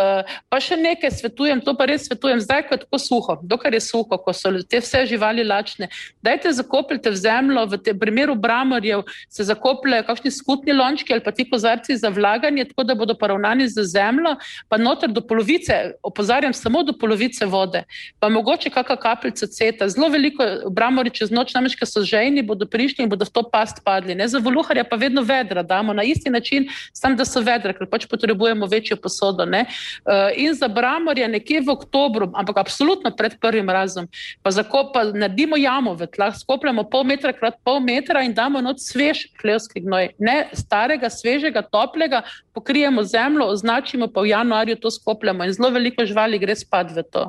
G: Pa še nekaj svetujem, to pa res svetujem, zdaj ko je tako suho, dokar je suho, ko so te vse živali lačne, dajte zakopljite v zemljo, v tem primeru bramorjev se zakopljajo kakšni skutni lončki ali pa ti kozarci za vlaganje, tako da bodo poravnani z zemljo, pa noter do polovice, opozarjam samo do polovice vode, pa mogoče kakšna kapljica ceta, zelo veliko bramorji čez noč, namreč, ko so žejni, bodo prišli in bodo v to past padli, ne, za voluharja pa vedno vedra damo, na isti način, sam da so vedra, ker pač potrebujemo večjo posodo, ne, in za bramorja nekje v oktobru, ampak absolutno pred prvim razom, pa zakopa, naredimo jamo v tlah, skopljamo pol metra krat pol metra in damo not svež hlevski gnoj, ne starega, svežega, toplega, pokrijemo zemljo, označimo pa v januarju to skopljamo in zelo veliko živali gre spat v to.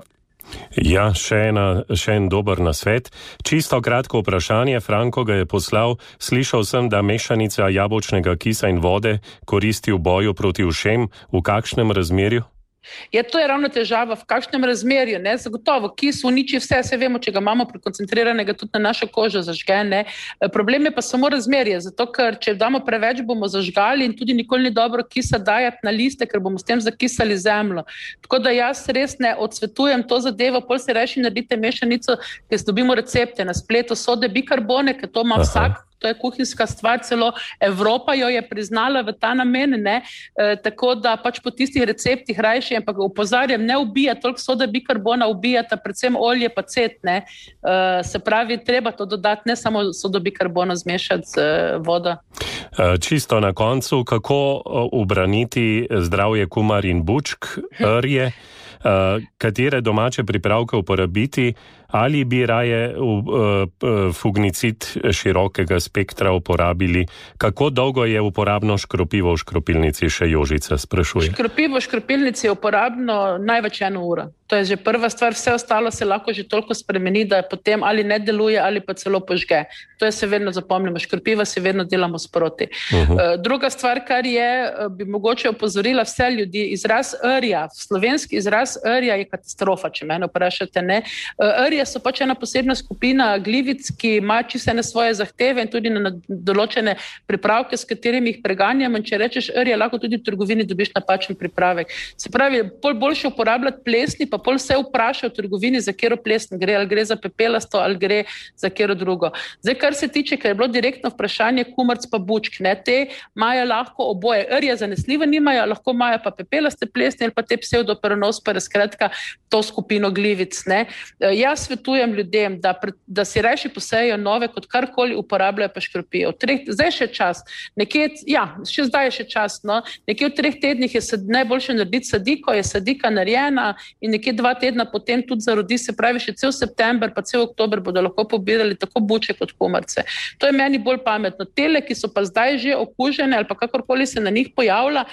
C: Ja, še, ena, še en dober nasvet. Čisto kratko vprašanje, Franko ga je poslal. Slišal sem, da mešanica jabolčnega kisa in vode koristi v boju proti ušem. V kakšnem razmerju?
G: Ja, to je ravno težava, v kakšnem razmerju, ne, zagotovo, kis uniči vse, se vemo, če ga imamo prekoncentriranega tudi na našo kožo zažge, ne, problem je pa samo razmerje, zato ker če damo preveč, bomo zažgali in tudi nikoli ni dobro kisa dajati na liste, ker bomo s tem zakisali zemljo, tako da jaz res ne odsvetujem to zadevo, pol se reši naredite mešanico, ker dobimo recepte na spletu, sode bikarbone, ker to ima vsak, to je kuhinjska stvar, celo Evropa jo je priznala v ta namen, ne, e, tako da pač po tistih receptih rajši, ampak opozarjam, ne ubija toliko soda bikarbona, ubijata predvsem olje pa cet, ne, e, se pravi, treba to dodati, ne samo sodo bikarbona zmešati z e, vodo.
C: Čisto na koncu, kako ubraniti zdravje kumar in bučk, rje, katere domače pripravke uporabiti, ali bi raje fungicid širokega spektra uporabili? Kako dolgo je uporabno škropivo v škropilnici, še Jožica sprašuje?
G: Škropivo v škropilnici je uporabno največ eno uro. To je že prva stvar, vse ostalo se lahko že toliko spremeni, da potem ali ne deluje, ali pa celo požge. To je se vedno zapomnimo, škropiva se vedno delamo sproti. Uh-huh. Druga stvar, kar je, bi mogoče opozorila vse ljudi, izraz rja, slovenski izraz rja je katastrofa, če mene vprašate, ne. Rje so pač ena posebna skupina glivic, ki ima čisto ene svoje zahteve in tudi na določene pripravke, s katerimi jih preganjamo, in če rečeš rje, lahko tudi v trgovini dobiš napačen pripravek. Se pravi, pol boljše uporabljati plesni, pa pol vse vpraša v trgovini, za katero plesen gre, ali gre za pepelasto, ali gre za katero drugo. Zdaj, kar se tiče, ker je bilo direktno vprašanje kumarc pa bučk, ne, te imajo lahko oboje, rje zanesljivo nimajo, lahko imajo pa pepelaste plesne ali pa te pseudoperonospore, skratka to skupino glivic, ne. Jaz svetujem ljudem, da, da si rajši posejo nove, kot karkoli uporabljajo pa škropijo. Zdaj še čas, nekje, ja, še zdaj je še čas, no, nekje v treh tednih je sad, najboljše narediti sadiko, je sadika narejena in nekje dva tedna potem tudi zarodi, se pravi še cel september, pa cel oktober bodo lahko pobirali tako buče kot kumarce. To je meni bolj pametno. Tele, ki so pa zdaj že okužene ali pa kakorkoli se na njih pojavlja,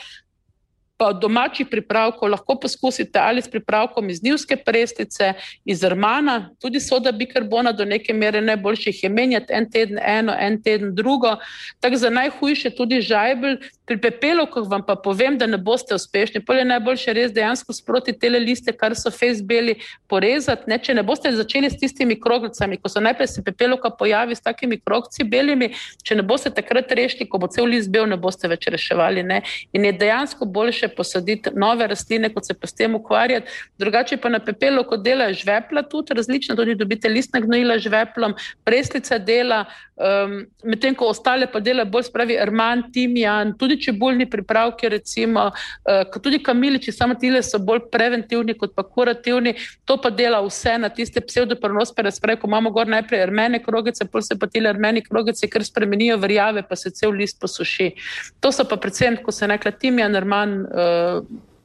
G: pa domačih pripravkov lahko poskusite ali s pripravkom iz njivske prestice, iz rmana, tudi soda bikarbona do neke mere najboljših je menjati en teden eno, en teden drugo. Tako za najhujše tudi žajbelj, pri pepelovkah vam pa povem, da ne boste uspešni. Pol je najboljše res dejansko sproti tele liste, kar so fejs beli, porezati, ne, če ne boste začeli s tistimi kroglicami, ko so najprej se pepelovka pojavi s takimi krogci belimi, če ne boste takrat rešili, ko bo cel list bel, ne boste več reševali, ne. In je dejansko boljše posaditi nove rastline, kot se pa s tem ukvarjati. Drugače pa na pepelovko delajo žvepla tudi različno, tudi dobite listna gnojila žveplom, preslica dela, um, medtem ko ostale pa dela bolj spravi rman, timijan, tudi čebulni pripravki recimo, uh, tudi kamiliči, samo tile so bolj preventivni kot pa kurativni, to pa dela vse na tiste pseudoperonospore, spravi, ko imamo gor najprej rmene krogice, pol se pa tile rmeni krogice, ker spremenijo vrjave, pa se cel list posuši. To so pa predvsem, ko se nekla timijan, rman,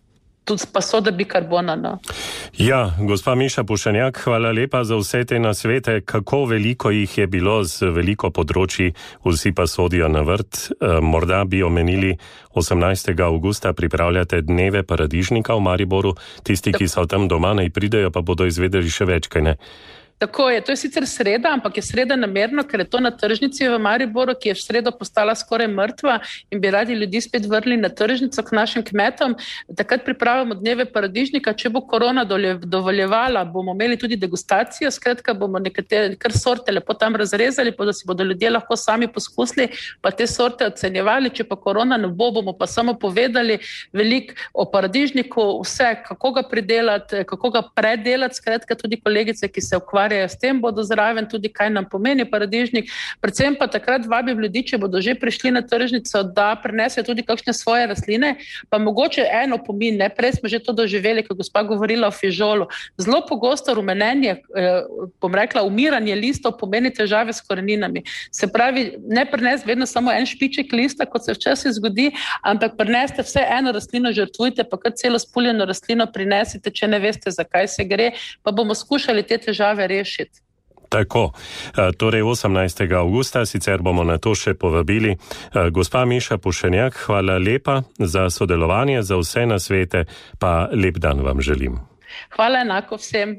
G: tudi pa soda bikarbona. No.
C: Ja, gospa Miša Pušenjak, hvala lepa za vse te nasvete. Kako veliko jih je bilo z veliko področji, vsi pa sodijo na vrt. E, morda bi omenili osemnajstega avgusta pripravljate dneve paradižnika v Mariboru. Tisti, ki so tam doma, naj pridejo, pa bodo izvedeli še več, kaj ne?
G: Tako je, to je sicer sreda, ampak je sreda namerno, ker je to na tržnici v Mariboru, ki je v sredo postala skoraj mrtva in bi radi ljudi spet vrnili na tržnico k našim kmetom. Takrat pripravljamo dneve paradižnika, če bo korona dovoljevala, bomo imeli tudi degustacijo, skratka bomo nekatere kar sorte lepo tam razrezali, pa da si bodo ljudje lahko sami poskusili, pa te sorte ocenjevali, če pa korona ne bo, bomo pa samo povedali veliko o paradižniku, vse, kako ga pridelati, kako ga predelati, skratka tudi kolegice, ki se ukvarjajo s tem, bodo zraven tudi, kaj nam pomeni paradižnik. Predvsem pa takrat vabim ljudi, če bodo že prišli na tržnico, da prinesejo tudi kakšne svoje rastline, pa mogoče eno pomin, ne, prej smo že to doživeli, ko gospa govorila o fižolu. Zelo pogosto rumenenje, eh, bom rekla, umiranje listov pomeni težave s koreninami. Se pravi, ne prinesti vedno samo en špiček lista, kot se včasih zgodi, ampak prinesite vse eno rastlino, žrtvujte, pa kar celo spuljeno rastlino prinesite, če ne veste, zakaj se gre, pa bomo skušali te težave rešiti. Rešiti.
C: Tako, torej osemnajstega avgusta, sicer bomo na to še povabili. Gospa Miša Pušenjak, hvala lepa za sodelovanje, za vse nasvete, pa lep dan vam želim.
G: Hvala enako vsem.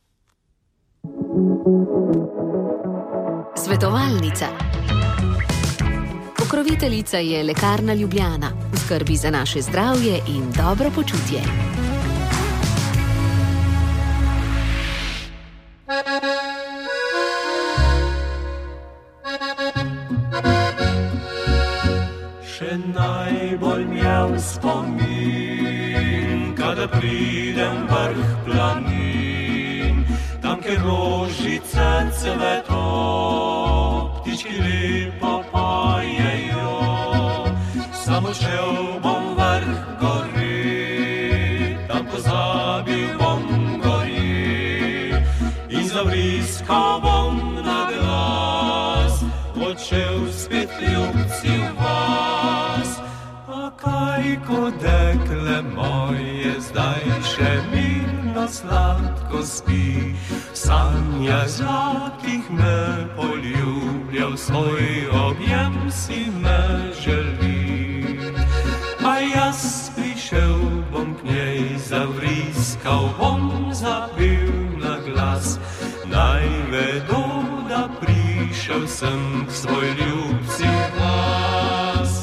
F: Svetovalnica. Pokroviteljica je Lekarna Ljubljana, v skrbi za naše zdravje in dobro počutje.
K: Še najbolj mjel spomin, kada pridem vrh planin, tam, kjer rožice cveto, ptički lepo pojejo, samo šel bom vrh gori, tam pozabil bom gori in zavriskal bom na glas, odšel spet ljubci v vas. A kaj, ko dekle moje zdaj še mirno sladko spi, v sanjah zlatih me poljubljal, svoj objem si me želi. A jaz prišel bom k njej, zavriskal bom, zapil na glas, naj vedo, da prišel sem k svoj ljubci vas.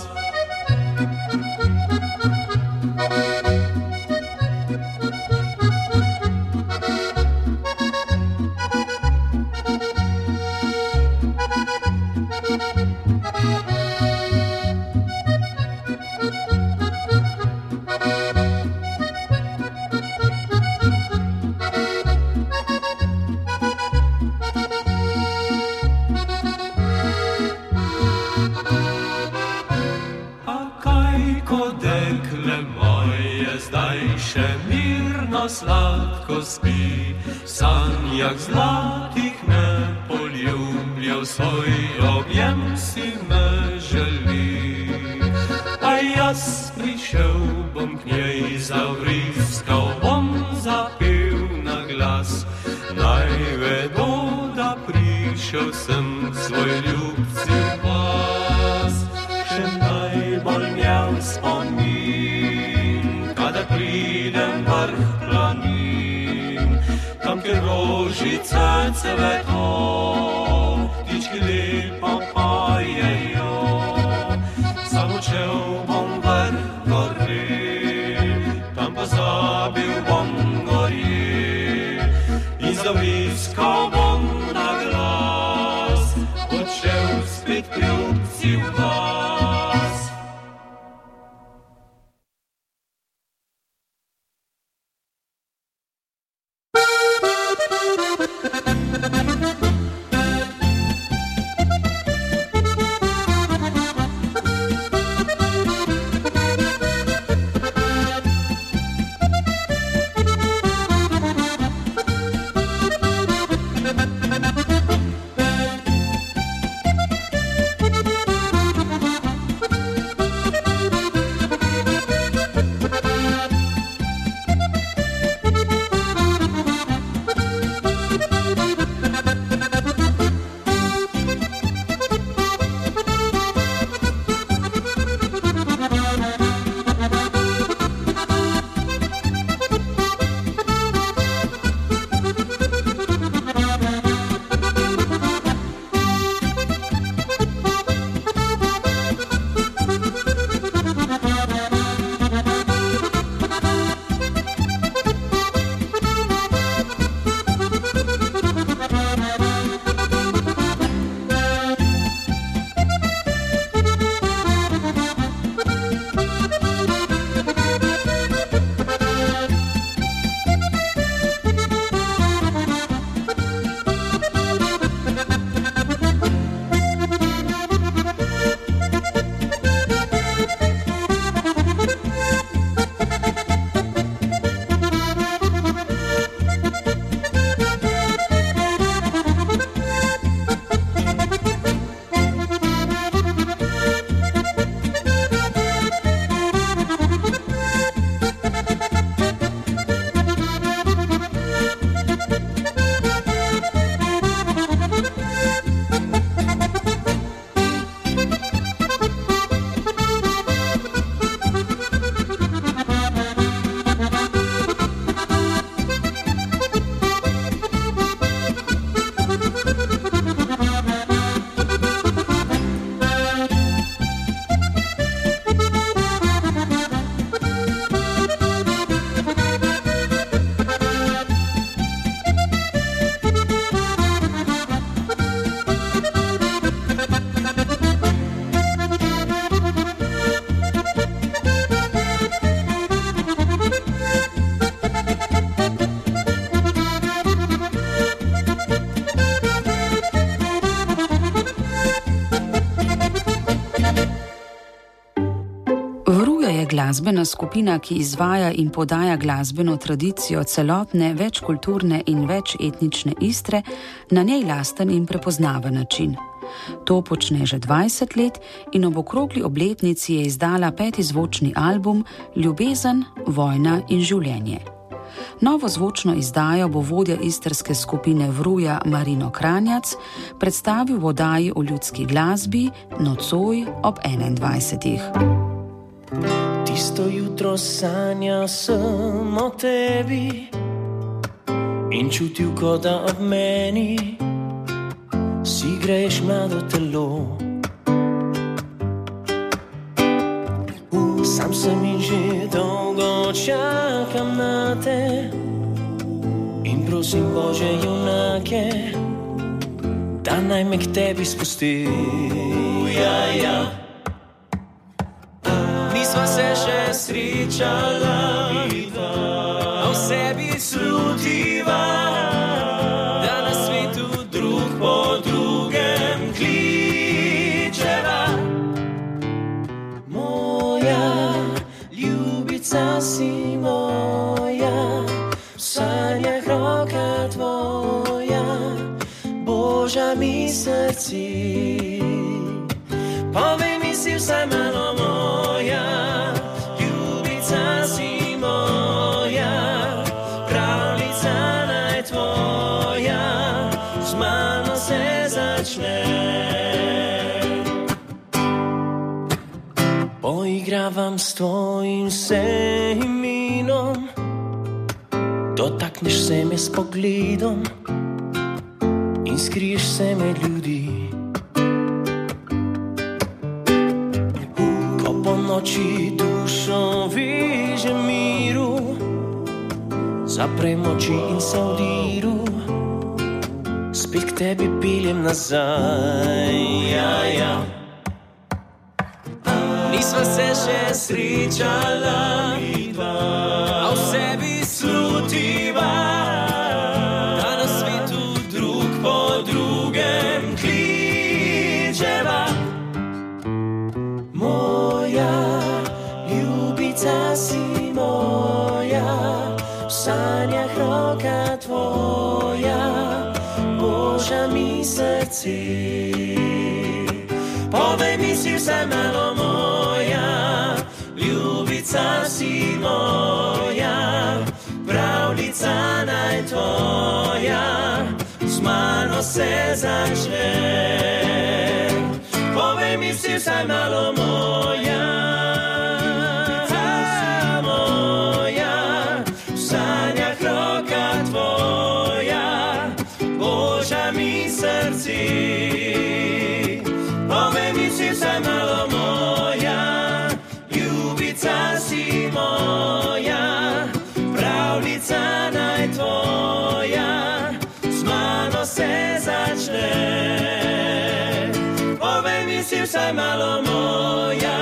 K: Sladko spi, v sanjah zlatih me poljubljal, svoj objem si me želi. A jaz prišel bom k njej, zavriskal bom, zapil na glas, naj vedo, da prišel sem svoj ljubci vas. Še najbolj mjel spomin, kada pridem vrh planin, tam, kjer rožice cveto, ptički lepo pojejo, samo odšel bom vrh gori, tam pozabil bom gori in zavriskal bom na glas, odšel spet k ljubci v vas.
L: glasbena skupina, ki izvaja in podaja glasbeno tradicijo celotne večkulturne in večetnične Istre na njej lasten in prepoznaven način. To počne že dvajset let in ob okrogli obletnici je izdala peti zvočni album Ljubezen, vojna in življenje. Novo zvočno izdajo bo vodja istrske skupine Vruja Marino Kranjac predstavil v oddaji o ljudski glasbi nocoj ob enaindvajsetih.
M: Tisto jutro sanjal sem o tebi in čutil, kot da ob meni si greš mlado telo. Sam sem in že dolgo čakam na te in prosim Bože junake, da naj me k tebi spusti. Ja, ja. Nisva se še srečala, a v sebi slutiva, da na svetu drug po drugem kličeva. Moja ljubica si moja, v sanjah roka tvoja, Boža mi srci. Povej mi si vsaj malo moja, ljubica si moja, pravljica naj tvoja, z mano se začne. Poigravam s tvojim seminom, dotakneš se me s pogledom in skriješ se med ljudi. Ko po noči dušo veže miru, zaprem oči in se vdiru, spet k tebi peljem nazaj. Ja, ja. Nisva se še srečala, a v sebi slutiva, da na svetu drug po drugem kličeva. Moja ljubica si moja, v sanjah roka tvoja, Boža mi srci. Povej mi si vsaj malo moja, ljubica si moja, pravljica naj tvoja, z mano se začne. Povej mi si vsaj malo moja, ljubica moja, v sanjah roka tvoja, Boža mi srci. Povej mi si vsaj malo moja, ljubica si moja, pravljica naj tvoja, z mano se začne. Povej mi si vsaj malo moja.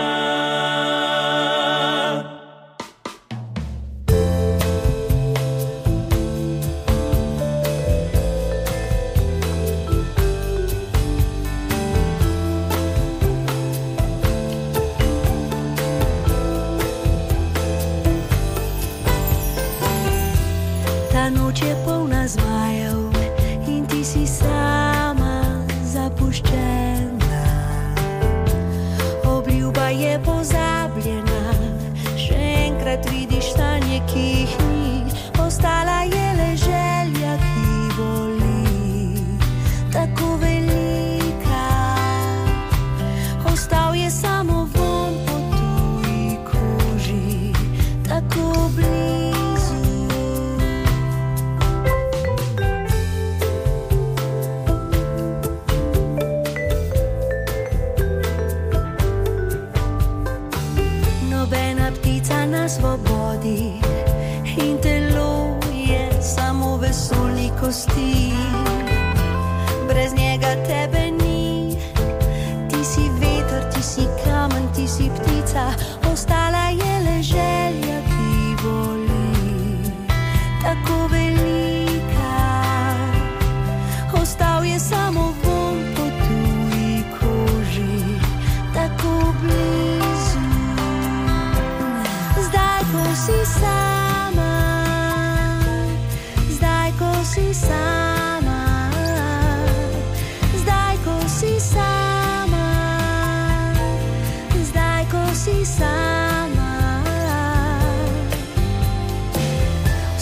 N: Noč je polna zmajev in ti si sama zapuščena. Obljuba je pozabljena, še enkrat vidiš stanje, ki jih ni. Ostala je le želja, ki boli, tako velika. Ostal je samo vonj po tuji koži, tako blizu. Svobodi in telo je samo vesoljni kosti. Brez njega tebe ni, ti si veter, ti si kamen, ti si ptica. Ostala je le želja, ki boli, tako velika. Ostal je samo vonj po tuji koži, tako blizu.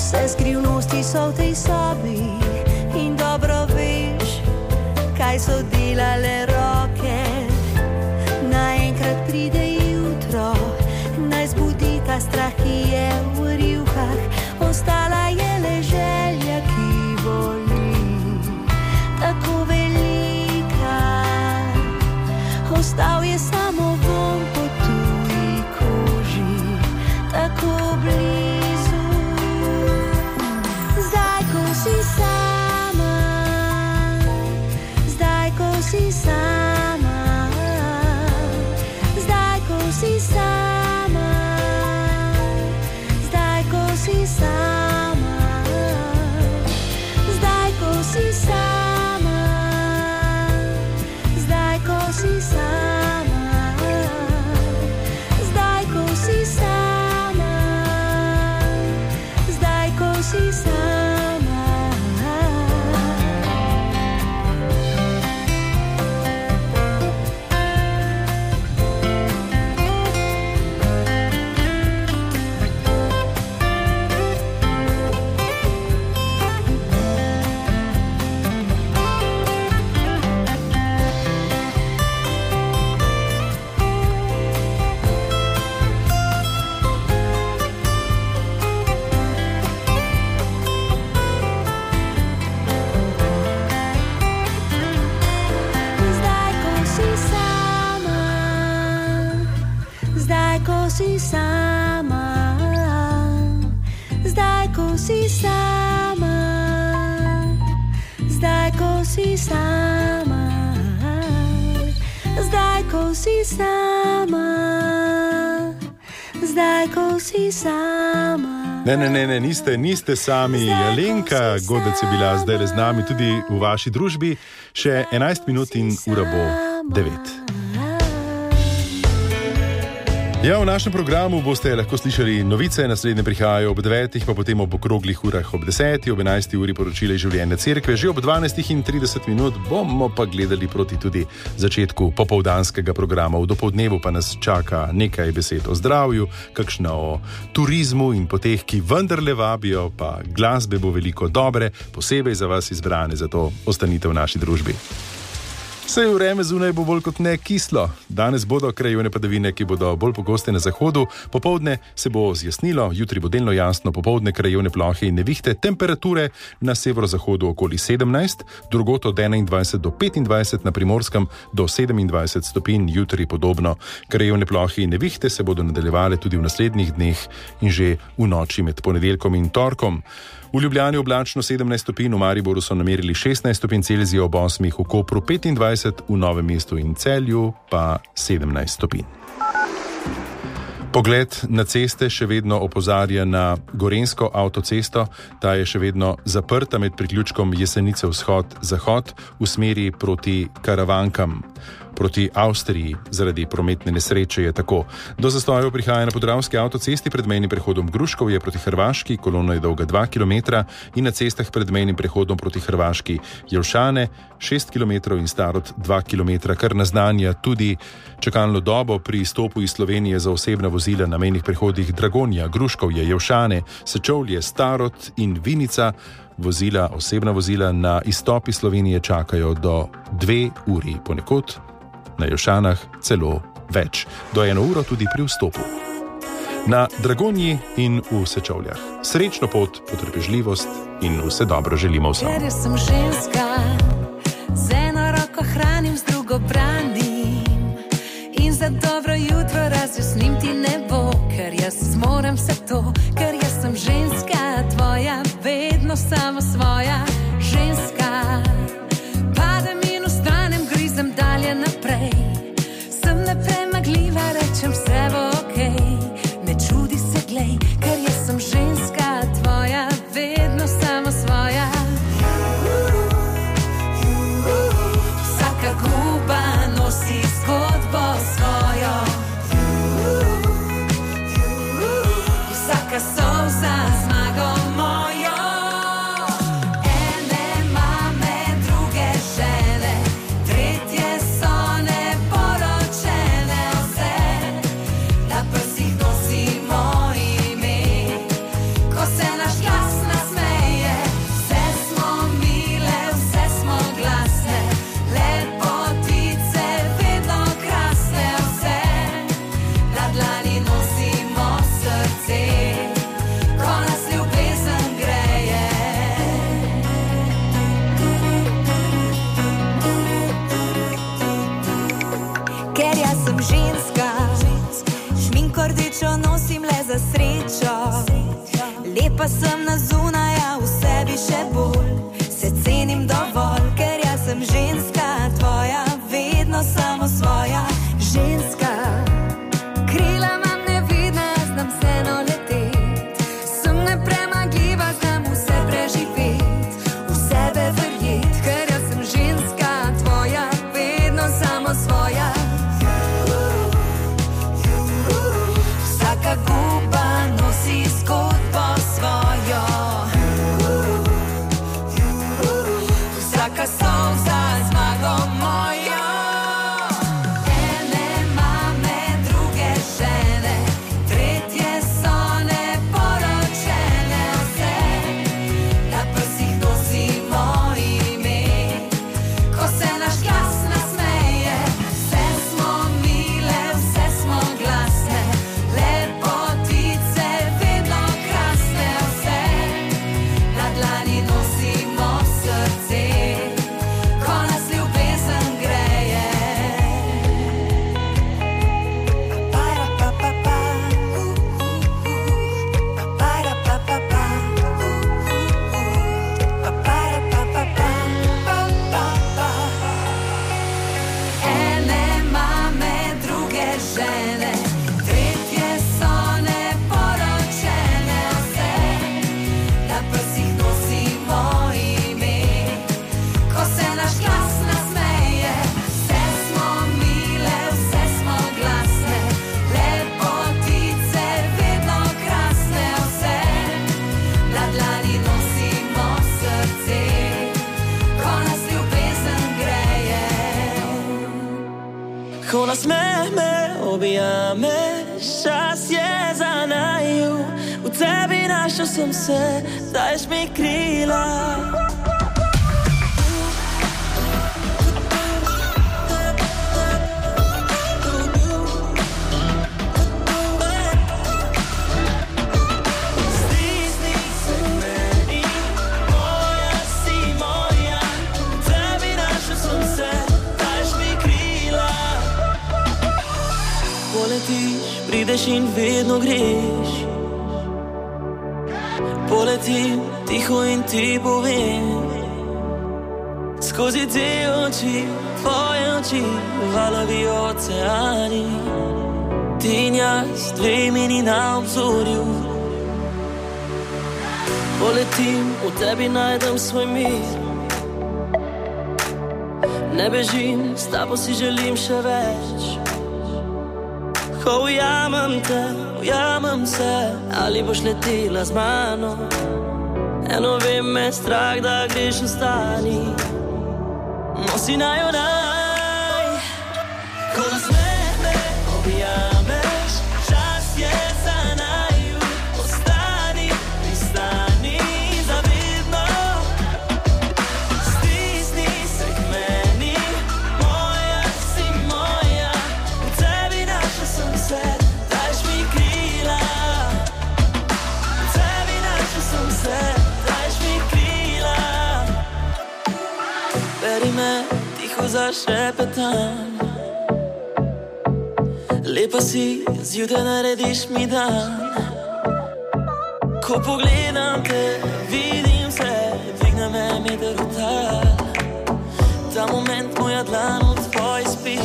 N: Vse skrivnosti so v tej sobi in dobro veš, kaj so delale roke. Naenkrat pride jutro, naj zbudi ta strah, ki je v rjuhah. Ostala je le želja, ki boli, tako velika. Ostal je samo vonj po tuji koži, tako blizu. Zdaj, ko si sama, zdaj, ko si sama, zdaj, ko si sama, zdaj, ko si sama, zdaj, ko si sama, zdaj, ko si sama, zdaj, ko si sama, zdaj, ko si sama. Zdaj, ko si sama, zdaj, ko si sama, zdaj, ko si sama, zdaj, ko si sama, zdaj, ko si sama.
A: Ne, ne, ne, ne, niste, niste sami. Alenka Godec je bila zdaj z nami tudi v vaši družbi. Še enajst minut in ura bo devet. Ja, v našem programu boste lahko slišali novice, naslednje prihajajo ob devetih, pa potem ob okroglih urah ob desetih, ob enajsti uri poročila iz življenja cerkve. Že ob dvanajstih in trideset minut bomo pa gledali proti tudi začetku popoldanskega programa. V dopoldnevu pa nas čaka nekaj besed o zdravju, kakšna o turizmu in poteh, ki vendarle vabijo, pa glasbe bo veliko dobre, posebej za vas izbrane, zato ostanite v naši družbi. Sej vreme zunaj bo bolj kot ne kislo. Danes bodo krajevne padavine, ki bodo bolj pogoste na zahodu, popoldne se bo zjasnilo, jutri bo delno jasno, popoldne krajevne plohe in nevihte, temperature na severozahodu okoli sedemnajst, drugot od enaindvajset do petindvajset, na Primorskem do sedemindvajset stopinj, jutri podobno. Krajevne plohe in nevihte se bodo nadaljevale tudi v naslednjih dneh in že v noči med ponedeljkom in torkom. V Ljubljani oblačno sedemnajst stopinj, v Mariboru so namerili šestnajst stopinj Celzija, ob osmih v Kopru petindvajset, v Novem mestu in Celju pa sedemnajst stopinj. Pogled na ceste še vedno opozarja na gorenjsko avtocesto, ta je še vedno zaprta med priključkom Jesenice vzhod-zahod v smeri proti Karavankam. Proti Avstriji zaradi prometne nesreče je tako. Do zastojev prihaja na podravski avtocesti pred mejnim prehodom Gruškovje proti Hrvaški, kolona je dolga dva kilometra, in na cestah pred mejnim prehodom proti Hrvaški Jelšane šest kilometrov in Starod dva kilometra, kar naznanja tudi čakalno dobo pri izstopu iz Slovenije za osebna vozila na mejnih prehodih Dragonja, Gruškovje, Jelšane, Sečovlje, Starod in Vinica. Vozila, osebna vozila na izstop iz Slovenije čakajo do dve uri, ponekod na Jelšanah celo več, do eno uro tudi pri vstopu. Na Dragonji in v Sečovljah. Srečno pot, potrpežljivost in vse dobro želimo vsem.
N: Ker jaz sem ženska, z eno roko hranim, z drugo branim, in za dobro jutro razjasnim ti nebo, ker jaz zmorem vse to, ker jaz sem ženska tvoja, vedno samo svoja ženska. Padem in vstanem, grizem dalje naprej, sem nepremagljiva, rečem vse bo okej. Ne čudi se, glej, ker jaz sem ženska tvoja, vedno samo svoja. Vsaka guba nosi zgodbo svojo, vsaka solza zmago mojo. Lepa sem na zunaj, a v sebi še bolj se cenim dovolj, ker jaz sem ženska tvoja, vedno samo svoja ženska. Krila imam nevidna, znam vseeno letet, sem nepremagljiva, znam vse preživet, v sebe verjet, ker jaz sem ženska tvoja, vedno samo svoja. Vsaka guba nosi zgodbo svojo, vsaka solza zmago mojo. Ene mame, druge žene, tretje so neporočene, vse na prsih nosimo ime, ko se naš glas nasmeje. Vse smo mile, vse smo glasne, lepotice vedno krasne, vse na dlani nosimo srce, ko nas ljubezen greje. Papara pa pa pa, papara pa pa pa, papara pa pa pa, pa pa pa. Ene mame, druge žene, tretje so neporočene, vse na prsih nosimo ime, ko se naš glas nasmeje. Vse smo mile, vse smo glasne, lepotice vedno krasne, vse na dlani nosimo srce, ko nas ljubezen greje.
M: Ko nasmehne, objameš, čas je za naju. V tebi našel sem se, daješ mi krila. Stisni se k meni, moja si moja. V tebi našel sem se, daješ mi krila. Poletiš, prideš in vedno greš. Poletim tiho in ti povem, skozi te oči, tvoje oči, valovi oceani. Ti in jaz, dve mini na obzorju. Poletim, v tebi najdem svoj mir. Ne bežim, s tabo si želim še več. Ko ujamem te, ujamem se, ali boš letela z mano. Eno vem, me strah, da greš, ostani. Nosi naju naj. Ko nasmehne, objameš, čas je za naju. Ostani, pristani za vedno. Stisni se k meni, moja si moja. V tebi našel sem se, daješ mi krila. V tebi našel sem se, daješ mi krila. Beri me, tiho zašepetam. Lepa si, zjutraj narediš mi dan. Ko pogledam te, vidim se, dvigne me meter v tal. Ta moment moja dlan v tvoj spi.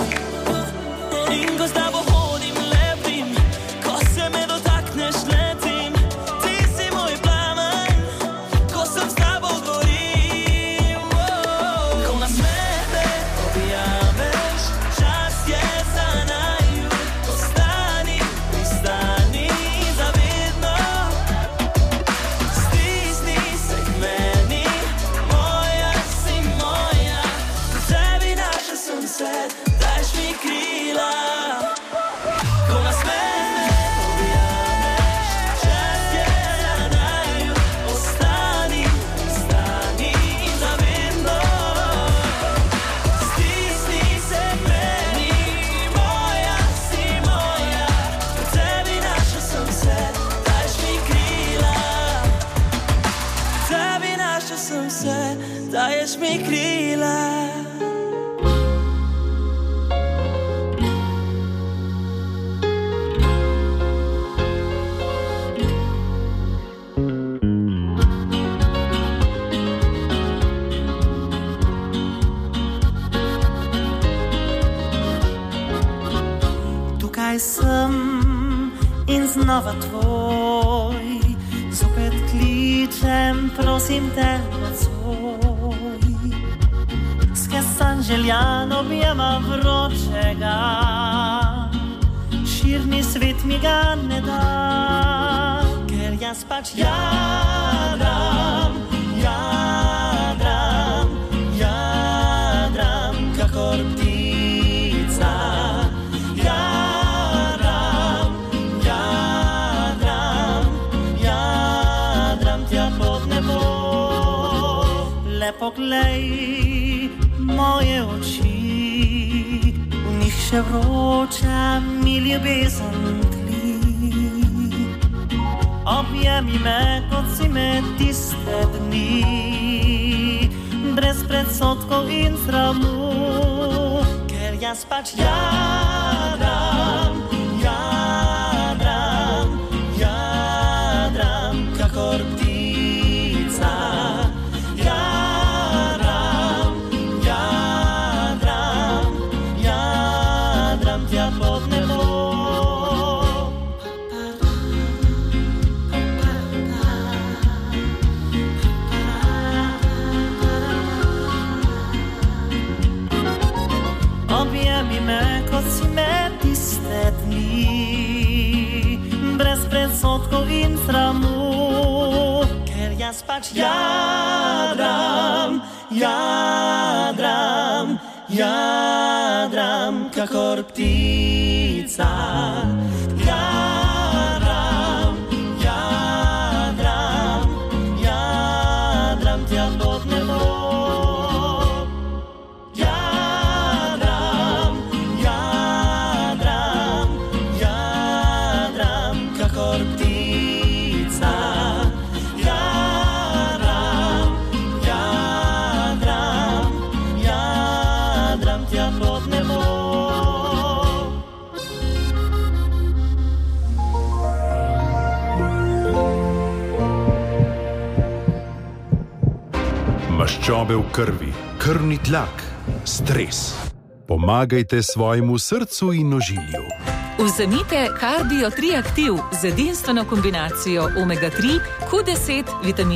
M: In ko s tabo hodim, lepim, ko se me dotakneš, letim. Ti si moj plamen, ko sem s tabo gorim. Ko nasmehne, objameš, čas je za naju. Ostani, pristani za vedno. Stisni se k meni, moja si moja. V tebi našel sem se, daješ mi krila. Ko nasmehne, objameš, čas je za naju. Ostani, pristani za vedno. Stisni se k meni, moja si moja. V tebi našel sem se, daješ mi krila. V tebi našel sem se, daješ mi krila.
O: znova tvoj, zopet kličem, prosim te nocoj. Skesan željan objema vročega, širni svet mi ga ne da, ker jaz pač jadram, jadram, jadram, kakor ptica. Jadram, jadram, jadram tja pod nebo. Le poglej moje oči, v njih še vroča mi ljubezen tli. Objemi me, kot si me tiste dni, brez predsodkov in sramu, ker jaz pač jadram, jadram, jadram, kakor ptica. Jadram, jadram, jadram tja pod nebo. Objemi me, kot si me tiste dni, brez predsodkov in sramu, ker jaz pač jadram, jadram, jadram, kakor ptica. Jadram, jadram, jadram tja pod nebo.
A: Maščobe v krvi, krvni tlak, stres. Pomagajte svojemu srcu in ožilju.
D: Vzemite Kardio tri aktiv z edinstveno kombinacijo omega tri, Q deset, vitamina